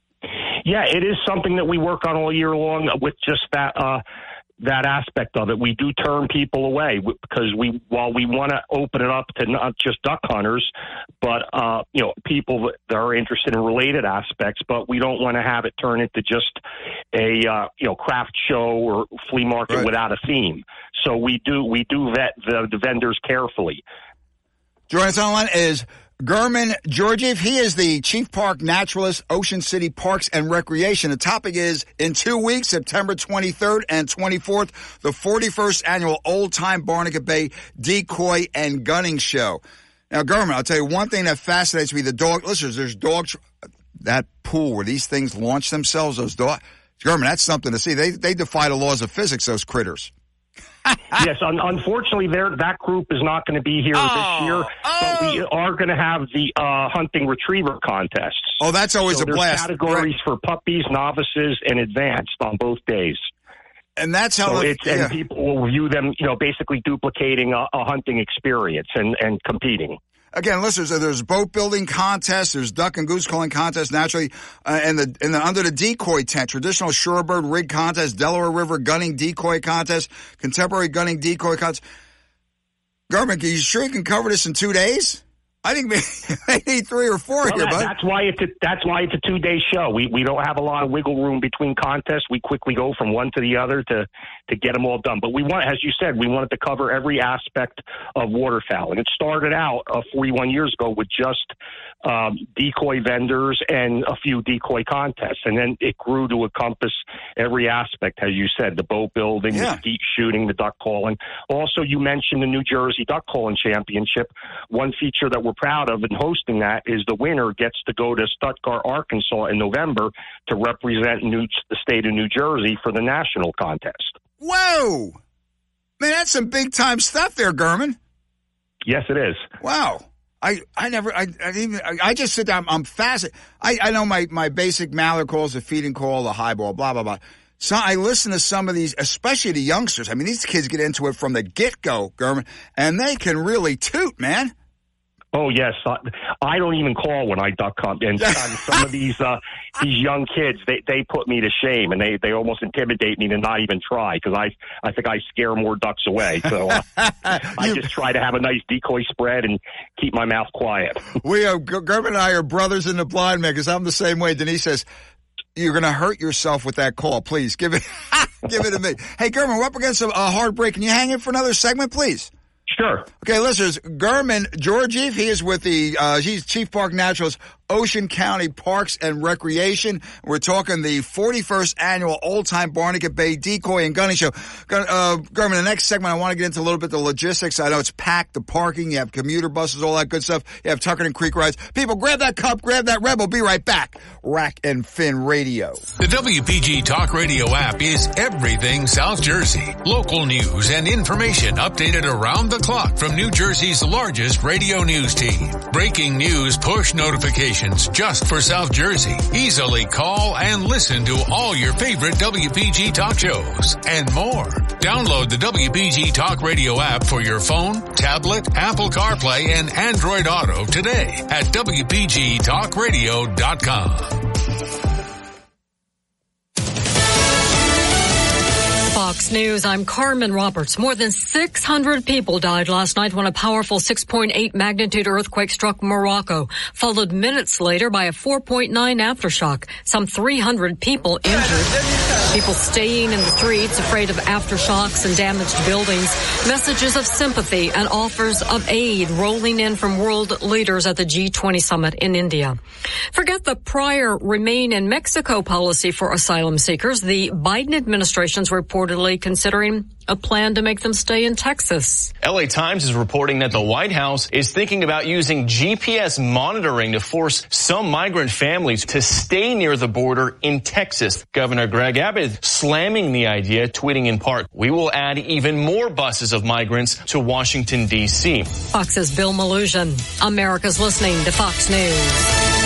Yeah, it is something that we work on all year long with just that uh, that aspect of it. We do turn people away because we, while we want to open it up to not just duck hunters, but, uh, you know, people that are interested in related aspects, but we don't want to have it turn into just a, uh, you know, craft show or flea market right. without a theme. So we do, we do vet the, the vendors carefully. Joining us online is German Georgiev. He is the Chief Park Naturalist, Ocean City Parks and Recreation. The topic is, in two weeks, September twenty-third and twenty-fourth, the forty-first annual Old Time Barnegat Bay Decoy and Gunning Show. Now, German, I'll tell you one thing that fascinates me. The dog, listeners, there's dog, tr- that pool where these things launch themselves, those dogs. German, that's something to see. They, they defy the laws of physics, those critters. Yes, un- unfortunately, there that group is not going to be here oh, this year, oh. but we are going to have the uh, hunting retriever contests. Oh, that's always so a blast. There's categories right. for puppies, novices, and advanced on both days. And that's how so the, it's, yeah. and people will view them, you know, basically duplicating a, a hunting experience and, and competing. Again, listeners, there's boat building contests, there's duck and goose calling contests, naturally, uh, and the and the under the decoy tent, traditional shorebird rig contest, Delaware River gunning decoy contest, contemporary gunning decoy contest. Garmin, are you sure you can cover this in two days? I think they need three or four well, here, that, bud. That's why it's a, that's why it's a two day show. We we don't have a lot of wiggle room between contests. We quickly go from one to the other to to get them all done. But we want, as you said, we wanted to cover every aspect of waterfowl, and it started out uh, forty-one years ago with just um, decoy vendors and a few decoy contests, and then it grew to encompass every aspect, as you said, the boat building, yeah. the skeet shooting, the duck calling. Also, you mentioned the New Jersey Duck Calling Championship. One feature that we're proud of in hosting that is the winner gets to go to Stuttgart, Arkansas in November to represent New, the state of New Jersey for the national contest. Whoa! Man, that's some big-time stuff there, German. Yes, it is. Wow. I, I never, I, I even, I, I just sit down, I'm fascinated. I, I know my, my basic mallard calls, the feeding call, the highball, blah, blah, blah. So I listen to some of these, especially the youngsters. I mean, these kids get into it from the get-go, German, and they can really toot, man. Oh, yes. Uh, I don't even call when I duck hunt. And some of these uh, these young kids, they, they put me to shame, and they, they almost intimidate me to not even try because I, I think I scare more ducks away. So uh, I just try to have a nice decoy spread and keep my mouth quiet. We are, Gerben and I are brothers in the blind man because I'm the same way. Denise says, you're going to hurt yourself with that call. Please, give it give it to me. Hey, Gerben, we're up against a, a hard break. Can you hang in for another segment, please? Sure. Okay, listeners, German Georgiev, he is with the, uh, he's Chief Park Naturalist, Ocean County Parks and Recreation. We're talking the forty-first annual Old Time Barnegat Bay Decoy and Gunning Show. Uh, German, the next segment, I want to get into a little bit of the logistics. I know it's packed, the parking, you have commuter buses, all that good stuff. You have Tuckerton Creek rides. People, grab that cup, grab that Rebel. Be right back. Rack and Fin Radio. The W P G Talk Radio app is everything South Jersey. Local news and information updated around the clock from New Jersey's largest radio news team. Breaking news push notifications just for South Jersey. Easily call and listen to all your favorite W P G talk shows and more. Download the W P G Talk Radio app for your phone, tablet, Apple CarPlay, and Android Auto today at W P G talk radio dot com. Fox Fox News, I'm Carmen Roberts. More than six hundred people died last night when a powerful six point eight magnitude earthquake struck Morocco, followed minutes later by a four point nine aftershock. Some three hundred people injured. People staying in the streets, afraid of aftershocks and damaged buildings. Messages of sympathy and offers of aid rolling in from world leaders at the G twenty summit in India. Forget the prior remain in Mexico policy for asylum seekers. The Biden administration's reportedly considering a plan to make them stay in Texas. L A Times is reporting that the White House is thinking about using G P S monitoring to force some migrant families to stay near the border in Texas. Governor Greg Abbott slamming the idea, tweeting in part, "We will add even more buses of migrants to Washington, D C" Fox's Bill Mallusion. America's listening to Fox News.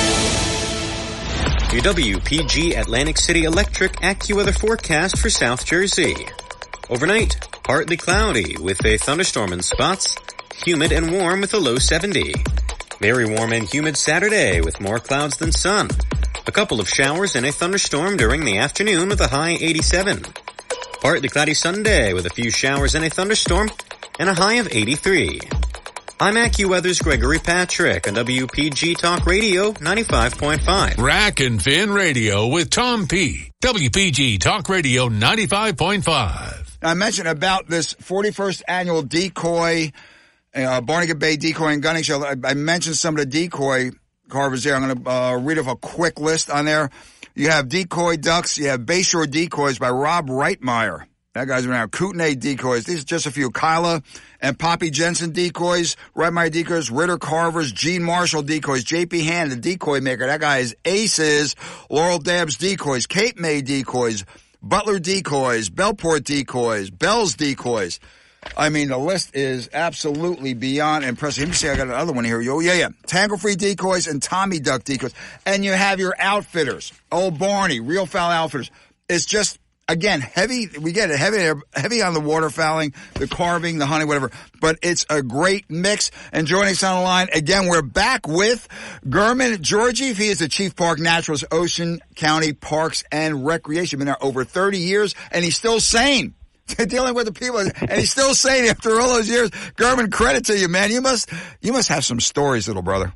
Your W P G Atlantic City Electric AccuWeather forecast for South Jersey. Overnight, partly cloudy with a thunderstorm in spots, humid and warm with a low seventy. Very warm and humid Saturday with more clouds than sun. A couple of showers and a thunderstorm during the afternoon with a high eighty-seven. Partly cloudy Sunday with a few showers and a thunderstorm and a high of eighty-three. I'm AccuWeather's Gregory Patrick on W P G Talk Radio ninety-five point five. Rack and Fin Radio with Tom P. W P G Talk Radio ninety-five point five. I mentioned about this forty-first annual decoy, uh, Barnegat Bay Decoy and Gunning Show. I, I mentioned some of the decoy carvers there. I'm going to uh, read off a quick list on there. You have Decoy Ducks. You have Bayshore Decoys by Rob Reitmeyer. That guy's been out. Kootenai Decoys. These are just a few. Kyla and Poppy Jensen Decoys. Reitmeyer Decoys. Ritter Carvers. Gene Marshall Decoys. J P Hand, the decoy maker. That guy is Aces. Laurel Dabbs Decoys. Cape May Decoys. Butler Decoys. Bellport Decoys. Bell's Decoys. I mean, the list is absolutely beyond impressive. Let me see, I got another one here. Oh, yeah, yeah. Tangle Free Decoys and Tommy Duck Decoys. And you have your outfitters. Old Barney, Real Foul Outfitters. It's just, again, heavy. We get it heavy, heavy on the waterfowling, the carving, the honey, whatever. But it's a great mix. And joining us on the line, again, we're back with Gurman Georgiev. He is the Chief Park Naturalist, Ocean County Parks and Recreation. Been there over thirty years, and he's still sane. Dealing with the people, and he's still sane after all those years. Gurman, credit to you, man. You must, you must have some stories, little brother.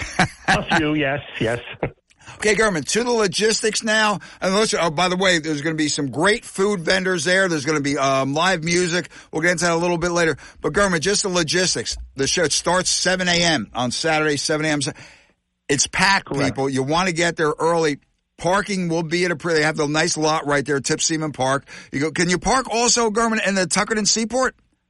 A few, yes, yes. Okay, Gurman, to the logistics now. And listen, oh, by the way, there's going to be some great food vendors there. There's going to be um, live music. We'll get into that a little bit later. But Gurman, just the logistics. The show starts seven a.m. on Saturday, seven a.m. It's packed, Correct. People. You want to get there early. Parking will be at a, they have the nice lot right there, Tip Seaman Park. You go, can you park also, Gurman, in the Tuckerton Seaport?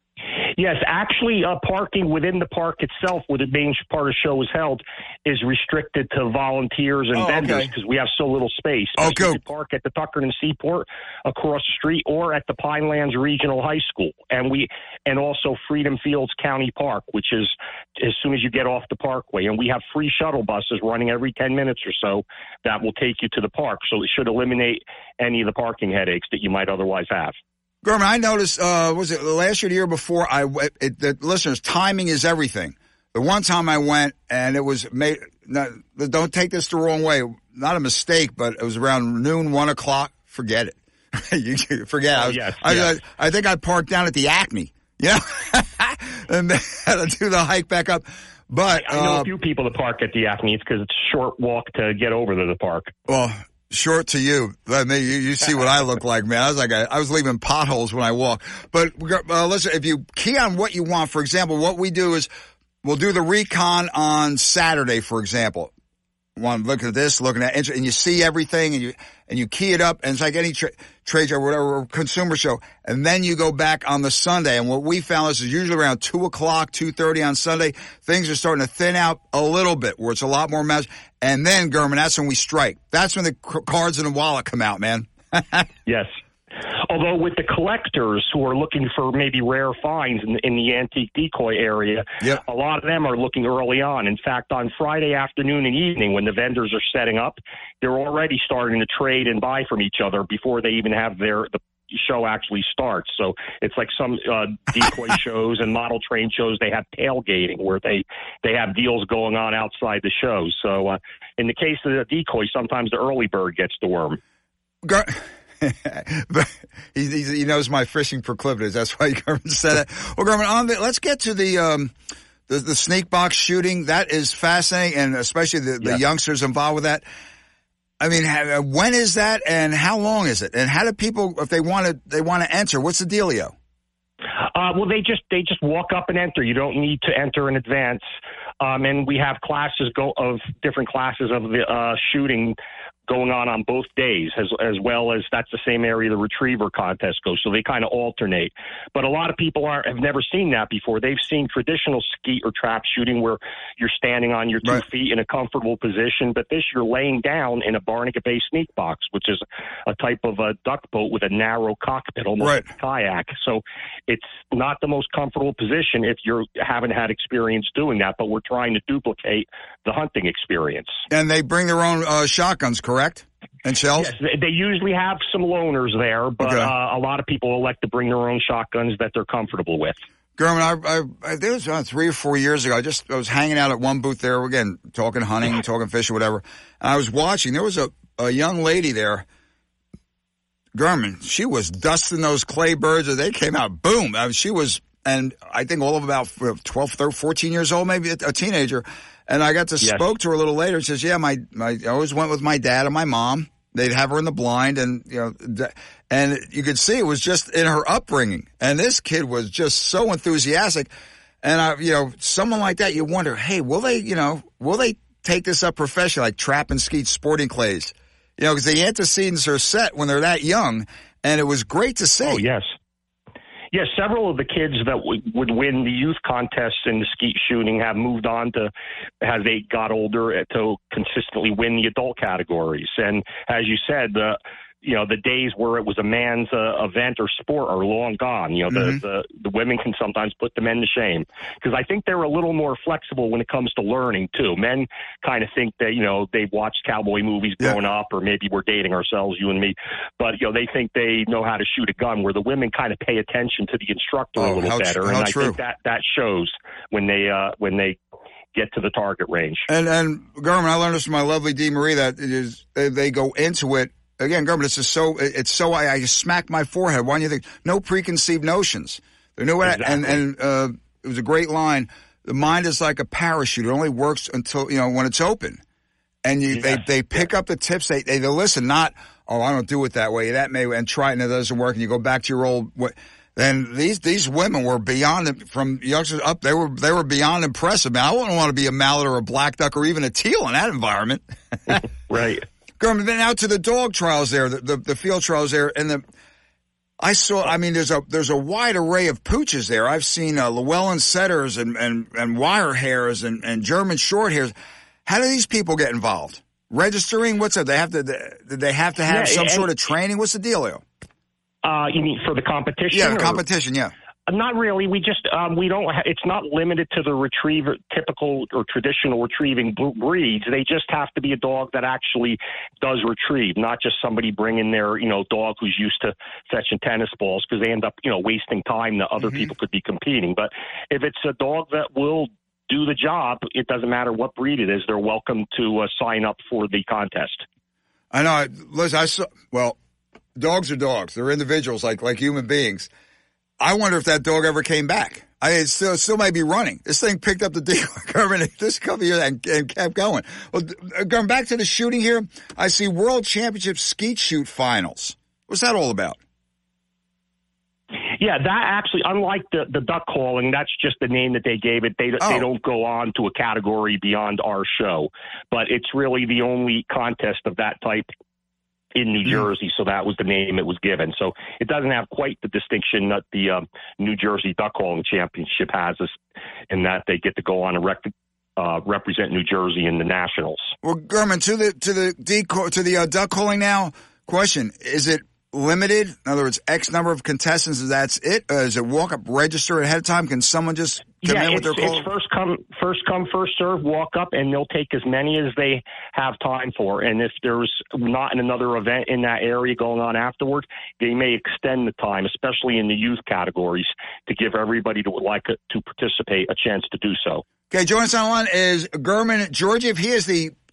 Yes, actually, uh, parking within the park itself, where the main part of the show is held, is restricted to volunteers and oh, vendors because okay. we have so little space. Okay. So you can park at the Tuckerton Seaport across the street or at the Pinelands Regional High School, and we and also Freedom Fields County Park, which is as soon as you get off the parkway. And we have free shuttle buses running every ten minutes or so that will take you to the park. So it should eliminate any of the parking headaches that you might otherwise have. Gurman, I noticed, uh, was it last year, the year before, I, it, the listeners, timing is everything. The one time I went, and it was made, not, don't take this the wrong way, not a mistake, but it was around noon, one o'clock, forget it. you forget. Oh, I, was, yes, I, yes. I, I think I parked down at the Acme, you know, and then had to do the hike back up. But I know uh, a few people that park at the Acme because it's a short walk to get over to the park. Well, short to you. I mean, you, you see what I look like, man. I was like, I, I was leaving potholes when I walk. But uh, listen, if you key on what you want, for example, what we do is we'll do the recon on Saturday, for example. One looking at this, looking at, and you see everything, and you and you key it up, and it's like any tra- trade show or whatever, or consumer show. And then you go back on the Sunday, and what we found is usually around two o'clock, two thirty on Sunday, things are starting to thin out a little bit, where it's a lot more mess. And then, Gurman, that's when we strike. That's when the c- cards in the wallet come out, man. Yes. Although with the collectors who are looking for maybe rare finds in, in the antique decoy area, yep. a lot of them are looking early on. In fact, on Friday afternoon and evening when the vendors are setting up, they're already starting to trade and buy from each other before they even have their the show actually starts. So it's like some uh, decoy shows and model train shows, they have tailgating where they, they have deals going on outside the show. So uh, in the case of the decoy, sometimes the early bird gets the worm. Gur- but he, he, he knows my fishing proclivities. That's why German said that. Well, German, on the, let's get to the, um, the the sneak box shooting. That is fascinating, and especially the, the yes. youngsters involved with that. I mean, how, when is that, and how long is it, and how do people, if they want to, they want to enter? What's the dealio? Uh, well, they just they just walk up and enter. You don't need to enter in advance. Um, and we have classes go of different classes of the uh, shooting going on on both days, as as well as that's the same area the retriever contest goes. So they kind of alternate. But a lot of people are have never seen that before. They've seen traditional skeet or trap shooting where you're standing on your two right. feet in a comfortable position. But this, you're laying down in a Barnegat Bay sneak box, which is a type of a duck boat with a narrow cockpit, almost right. like a kayak. So it's not the most comfortable position if you haven't had experience doing that. But we're trying to duplicate the hunting experience. And they bring their own uh, shotguns, correct? And shells? Yes, they usually have some loaners there, but okay. uh, a lot of people elect to bring their own shotguns that they're comfortable with. German, I, I, I there was uh, three or four years ago. I just I was hanging out at one booth there again, talking hunting, talking fishing, whatever. And I was watching. There was a, a young lady there, German. She was dusting those clay birds, and they came out. Boom! I mean, she was, and I think all of about twelve, thirteen, fourteen years old, maybe a, a teenager. And I got to yes. spoke to her a little later. She says, "Yeah, my, my I always went with my dad and my mom. They'd have her in the blind, and you know, and you could see it was just in her upbringing. And this kid was just so enthusiastic. And I, you know, someone like that, you wonder, hey, will they, you know, will they take this up professionally, like trap and skeet sporting clays? You know, because the antecedents are set when they're that young, and it was great to see. Oh yes. Yes, several of the kids that w- would win the youth contests in the skeet shooting have moved on to, as they got older, to consistently win the adult categories. And as you said, the you know the days where it was a man's uh, event or sport are long gone. You know, mm-hmm. the, the the women can sometimes put the men to shame because I think they're a little more flexible when it comes to learning too. Men kind of think that you know they've watched cowboy movies growing yeah. up, or maybe we're dating ourselves, you and me. But you know they think they know how to shoot a gun, where the women kind of pay attention to the instructor oh, a little how better, tr- and I true. think that that shows when they uh, when they get to the target range. And and German, I learned this from my lovely Dee Marie that it is they go into it. Again, Gerben, it's just so, it's so, I, I just smack my forehead. Why do you think? No preconceived notions. There no, exactly. and, and, uh, it was a great line. The mind is like a parachute. It only works until, you know, when it's open. And you, yes. they, they pick yeah. up the tips. They, they, they listen, not, oh, I don't do it that way. That may, and try it and it doesn't work. And you go back to your old, what, then these, these women were beyond, from youngsters up, they were, they were beyond impressive. Man, I wouldn't want to be a mallard or a black duck or even a teal in that environment. Right. Gerben, then out to the dog trials there, the, the, the field trials there, and the I saw. I mean, there's a there's a wide array of pooches there. I've seen uh, Llewellyn setters and, and, and wire hairs and, and German short hairs. How do these people get involved? Registering? What's that? They have to. They, they have to have yeah, some and, sort of training. What's the dealio? Uh, you mean for the competition? Yeah, the or? competition. Yeah. Not really. We just um, we don't. Ha- it's not limited to the retriever, typical or traditional retrieving breeds. They just have to be a dog that actually does retrieve, not just somebody bringing their you know dog who's used to fetching tennis balls because they end up you know wasting time that other mm-hmm. people could be competing. But if it's a dog that will do the job, it doesn't matter what breed it is. They're welcome to uh, sign up for the contest. I know, Liz. I saw. Well, dogs are dogs. They're individuals, like like human beings. I wonder if that dog ever came back. I mean, it still, it still might be running. This thing picked up the decoy this couple of years and, and kept going. Well, going back to the shooting here, I see World Championship Skeet Shoot Finals. What's that all about? Yeah, that actually, unlike the, the duck calling, that's just the name that they gave it. They, oh. they don't go on to a category beyond our show. But it's really the only contest of that type in New Jersey, so that was the name it was given. So it doesn't have quite the distinction that the um, New Jersey Duck Calling Championship has, in that they get to go on and rec- uh, represent New Jersey in the Nationals. Well, Gerben, to the to the deco- to the uh, duck calling now. Question: is it limited? In other words, X number of contestants. Is that's it? Uh, is it walk up, register ahead of time? Can someone just come yeah, in with their call? It's first come, first come, first serve. Walk up, and they'll take as many as they have time for. And if there's not another event in that area going on afterward, they may extend the time, especially in the youth categories, to give everybody that would like to participate a chance to do so. Okay, joining us on the line is Gerben Georgiev. He is the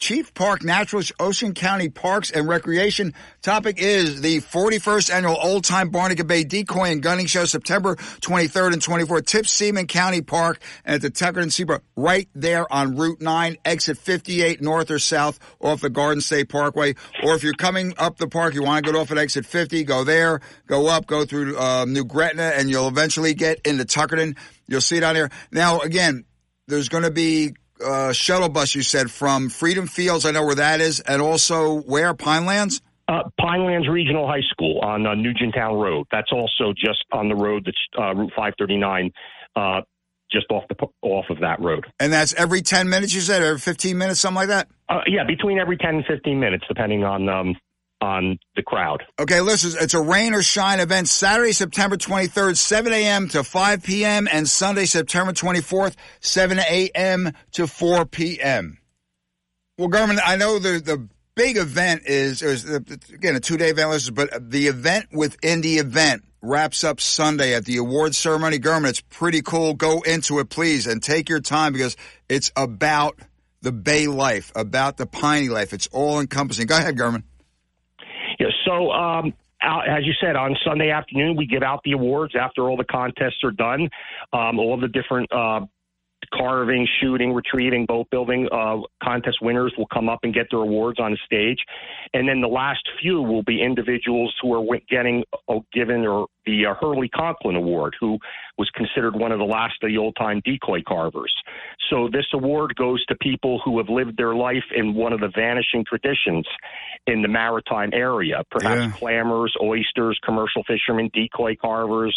Chief Park Naturalist, Ocean County Parks and Recreation. Topic is the forty-first Annual Old Time Barnegat Bay Decoy and Gunning Show, September twenty-third and twenty-fourth. Tip Seaman County Park and at the Tucker and Seaport, right there on Route nine, exit fifty-eight, north or south off the Garden State Parkway. Or if you're coming up the park, you want to go off at exit fifty, go there, go up, go through uh, New Gretna, and you'll eventually get into Tuckerton. You'll see it on there. Now, again, there's going to be a shuttle bus, you said, from Freedom Fields. I know where that is. And also where? Pinelands? Uh, Pinelands Regional High School on uh, Nugenttown Road. That's also just on the road that's uh, Route five thirty-nine, uh, just off the off of that road. And that's every ten minutes, you said, or every fifteen minutes, something like that? Uh, yeah, between every ten and fifteen minutes, depending on um, on the crowd. Okay, listen, it's a rain or shine event Saturday, September twenty-third, seven a.m. to five p.m., and Sunday, September twenty-fourth, seven a.m. to four p.m. Well, Garmin, I know the the big event is, is again, a two-day event, but the event within the event wraps up Sunday at the awards ceremony. Garmin, it's pretty cool. Go into it, please, and take your time because it's about the Bay life, about the Piney life. It's all-encompassing. Go ahead, Garmin. Yeah, so um, out, as you said, on Sunday afternoon, we give out the awards after all the contests are done. Um, all the different uh, carving, shooting, retrieving, boat building uh, contest winners will come up and get their awards on the stage. And then the last few will be individuals who are getting uh, given or the uh, Hurley Conklin Award, who was considered one of the last of the old-time decoy carvers. So this award goes to people who have lived their life in one of the vanishing traditions in the maritime area, perhaps yeah. clammers, oysters, commercial fishermen, decoy carvers.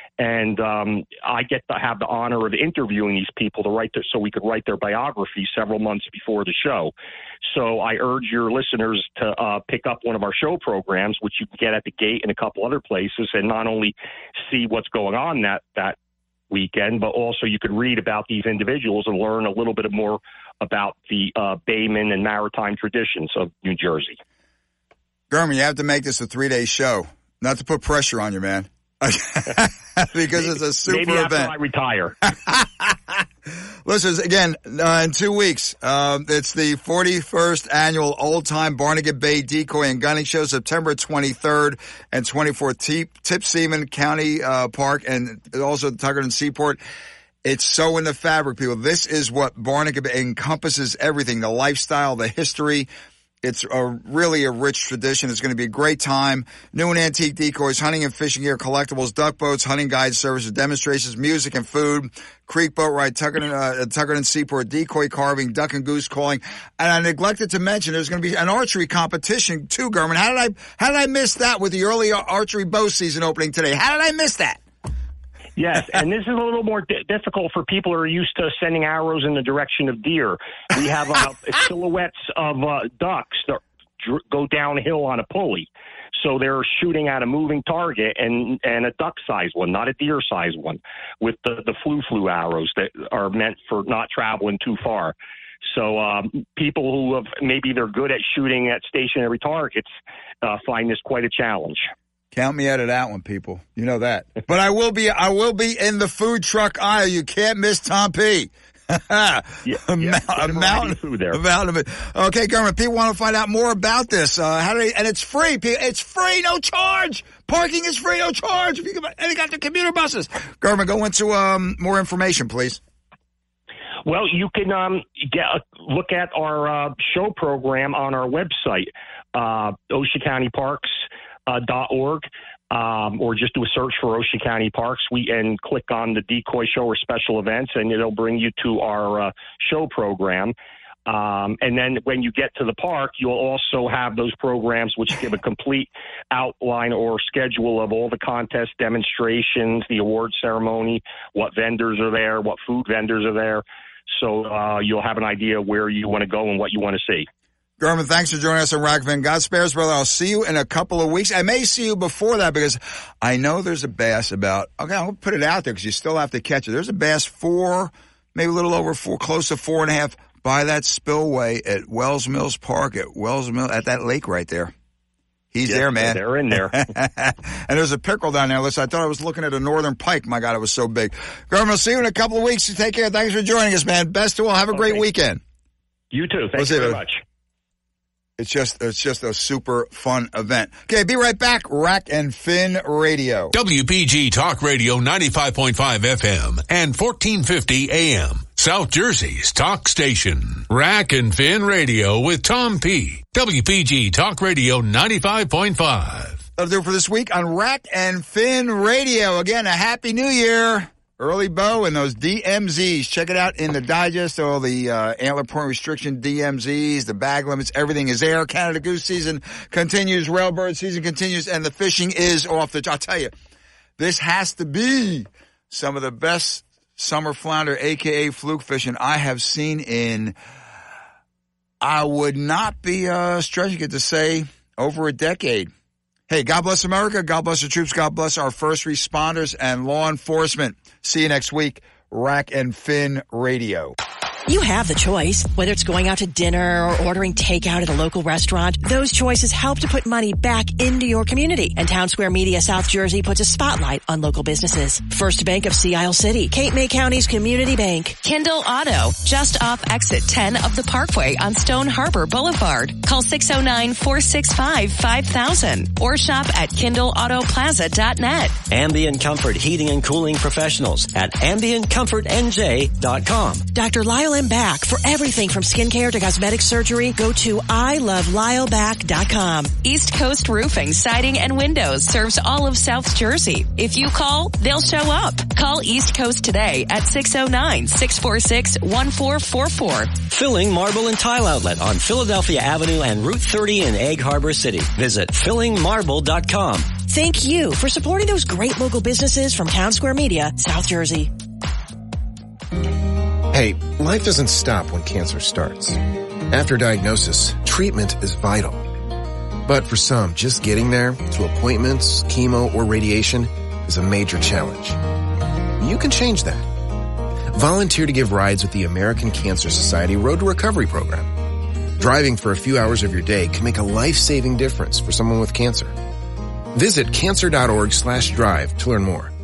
And um, I get to have the honor of interviewing these people to write their, so we could write their biography several months before the show. So I urge your listeners to uh, pick up one of our show programs, which you can get at the Gate and a couple other places, and not only see what's going on that, that weekend, but also you could read about these individuals and learn a little bit more about the uh, Bayman and maritime traditions of New Jersey. Garmin, you have to make this a three-day show. Not to put pressure on you, man. Because it's a super Maybe after event. I retire. Listen, again, uh, in two weeks, um, it's the forty-first annual Old Time Barnegat Bay Decoy and Gunning Show, September twenty-third and twenty-fourth, Tip, Tip Seaman County uh, Park, and also the Tuckerton Seaport. It's so in the fabric, people. This is what Barnegat Bay encompasses everything, the lifestyle, the history. It's a really a rich tradition. It's going to be a great time. New and antique decoys, hunting and fishing gear, collectibles, duck boats, hunting guide services, demonstrations, music and food, creek boat ride, Tuckerton, uh, Tuckerton Seaport, decoy carving, duck and goose calling. And I neglected to mention there's going to be an archery competition too, Garmin. How did I, how did I miss that with the early archery bow season opening today? How did I miss that? Yes, and this is a little more di- difficult for people who are used to sending arrows in the direction of deer. We have uh, silhouettes of uh, ducks that dr- go downhill on a pulley. So they're shooting at a moving target and, and a duck-sized one, not a deer-sized one, with the, the flu-flu arrows that are meant for not traveling too far. So um, people who have maybe they're good at shooting at stationary targets uh, find this quite a challenge. Count me out of that one, people. You know that. But I will be, I will be in the food truck aisle. You can't miss Tom P. yeah, a, yeah, ma- a mountain of food there. A mountain of it. Okay, government. People want to find out more about this. Uh, how do they? And it's free. It's free, no charge. Parking is free, no charge. If you can, and they got the commuter buses. Government, go into um, more information, please. Well, you can um, get a look at our uh, show program on our website, uh, Ocean County Parks. Uh, dot org, um, or just do a search for Ocean County Parks. We and click on the decoy show or special events, and it'll bring you to our uh, show program. Um, and then when you get to the park, you'll also have those programs which give a complete outline or schedule of all the contest demonstrations, the award ceremony, what vendors are there, what food vendors are there. So uh, you'll have an idea where you want to go and what you want to see. Garmin, thanks for joining us on Rack and Fin. God spares, brother. I'll see you in a couple of weeks. I may see you before that because I know there's a bass about, okay, I'll put it out there because you still have to catch it. There's a bass four, maybe a little over four, close to four and a half by that spillway at Wells Mills Park, at Wells Mill, at that lake right there. He's yes, there, man. They're in there. And there's a pickerel down there. Listen, I thought I was looking at a northern pike. My God, it was so big. Garmin, I'll see you in a couple of weeks. Take care. Thanks for joining us, man. Best of all. Have a great okay. we'll weekend. You too. Thank you very much. It's just, it's just a super fun event. Okay, be right back. Rack and Fin Radio. W P G Talk Radio ninety-five point five F M and fourteen fifty A M. South Jersey's talk station. Rack and Fin Radio with Tom P. W P G Talk Radio ninety-five point five. That'll do it for this week on Rack and Fin Radio. Again, a happy new year. Early bow and those D M Zs. Check it out in the digest. All the uh, antler point restriction D M Zs, the bag limits, everything is there. Canada goose season continues. Railbird season continues. And the fishing is off the... I'll tell you, this has to be some of the best summer flounder, a k a fluke fishing I have seen in... I would not be uh, stretching it to say over a decade. Hey, God bless America. God bless the troops. God bless our first responders and law enforcement. See you next week. Rack and Fin Radio. You have the choice, whether it's going out to dinner or ordering takeout at a local restaurant. Those choices help to put money back into your community. And Town Square Media South Jersey puts a spotlight on local businesses. First Bank of Sea Isle City, Cape May County's community bank. Kindle Auto, just off exit ten of the Parkway on Stone Harbor Boulevard. Call six oh nine, four six five, five thousand or shop at kindle auto plaza dot net. Ambient Comfort Heating and Cooling Professionals at ambient comfort n j dot com. Doctor Lyle M. Back. For everything from skincare to cosmetic surgery, go to I love Lyle Back dot com. East Coast Roofing, Siding, and Windows serves all of South Jersey. If you call, they'll show up. Call East Coast today at six oh nine, six four six, one four four four. Filling Marble and Tile Outlet on Philadelphia Avenue and Route thirty in Egg Harbor City. Visit filling marble dot com. Thank you for supporting those great local businesses from Town Square Media, South Jersey. Hey, life doesn't stop when cancer starts. After diagnosis, treatment is vital. But for some, just getting there, to appointments, chemo, or radiation, is a major challenge. You can change that. Volunteer to give rides with the American Cancer Society Road to Recovery program. Driving for a few hours of your day can make a life-saving difference for someone with cancer. Visit cancer dot org slash drive to learn more.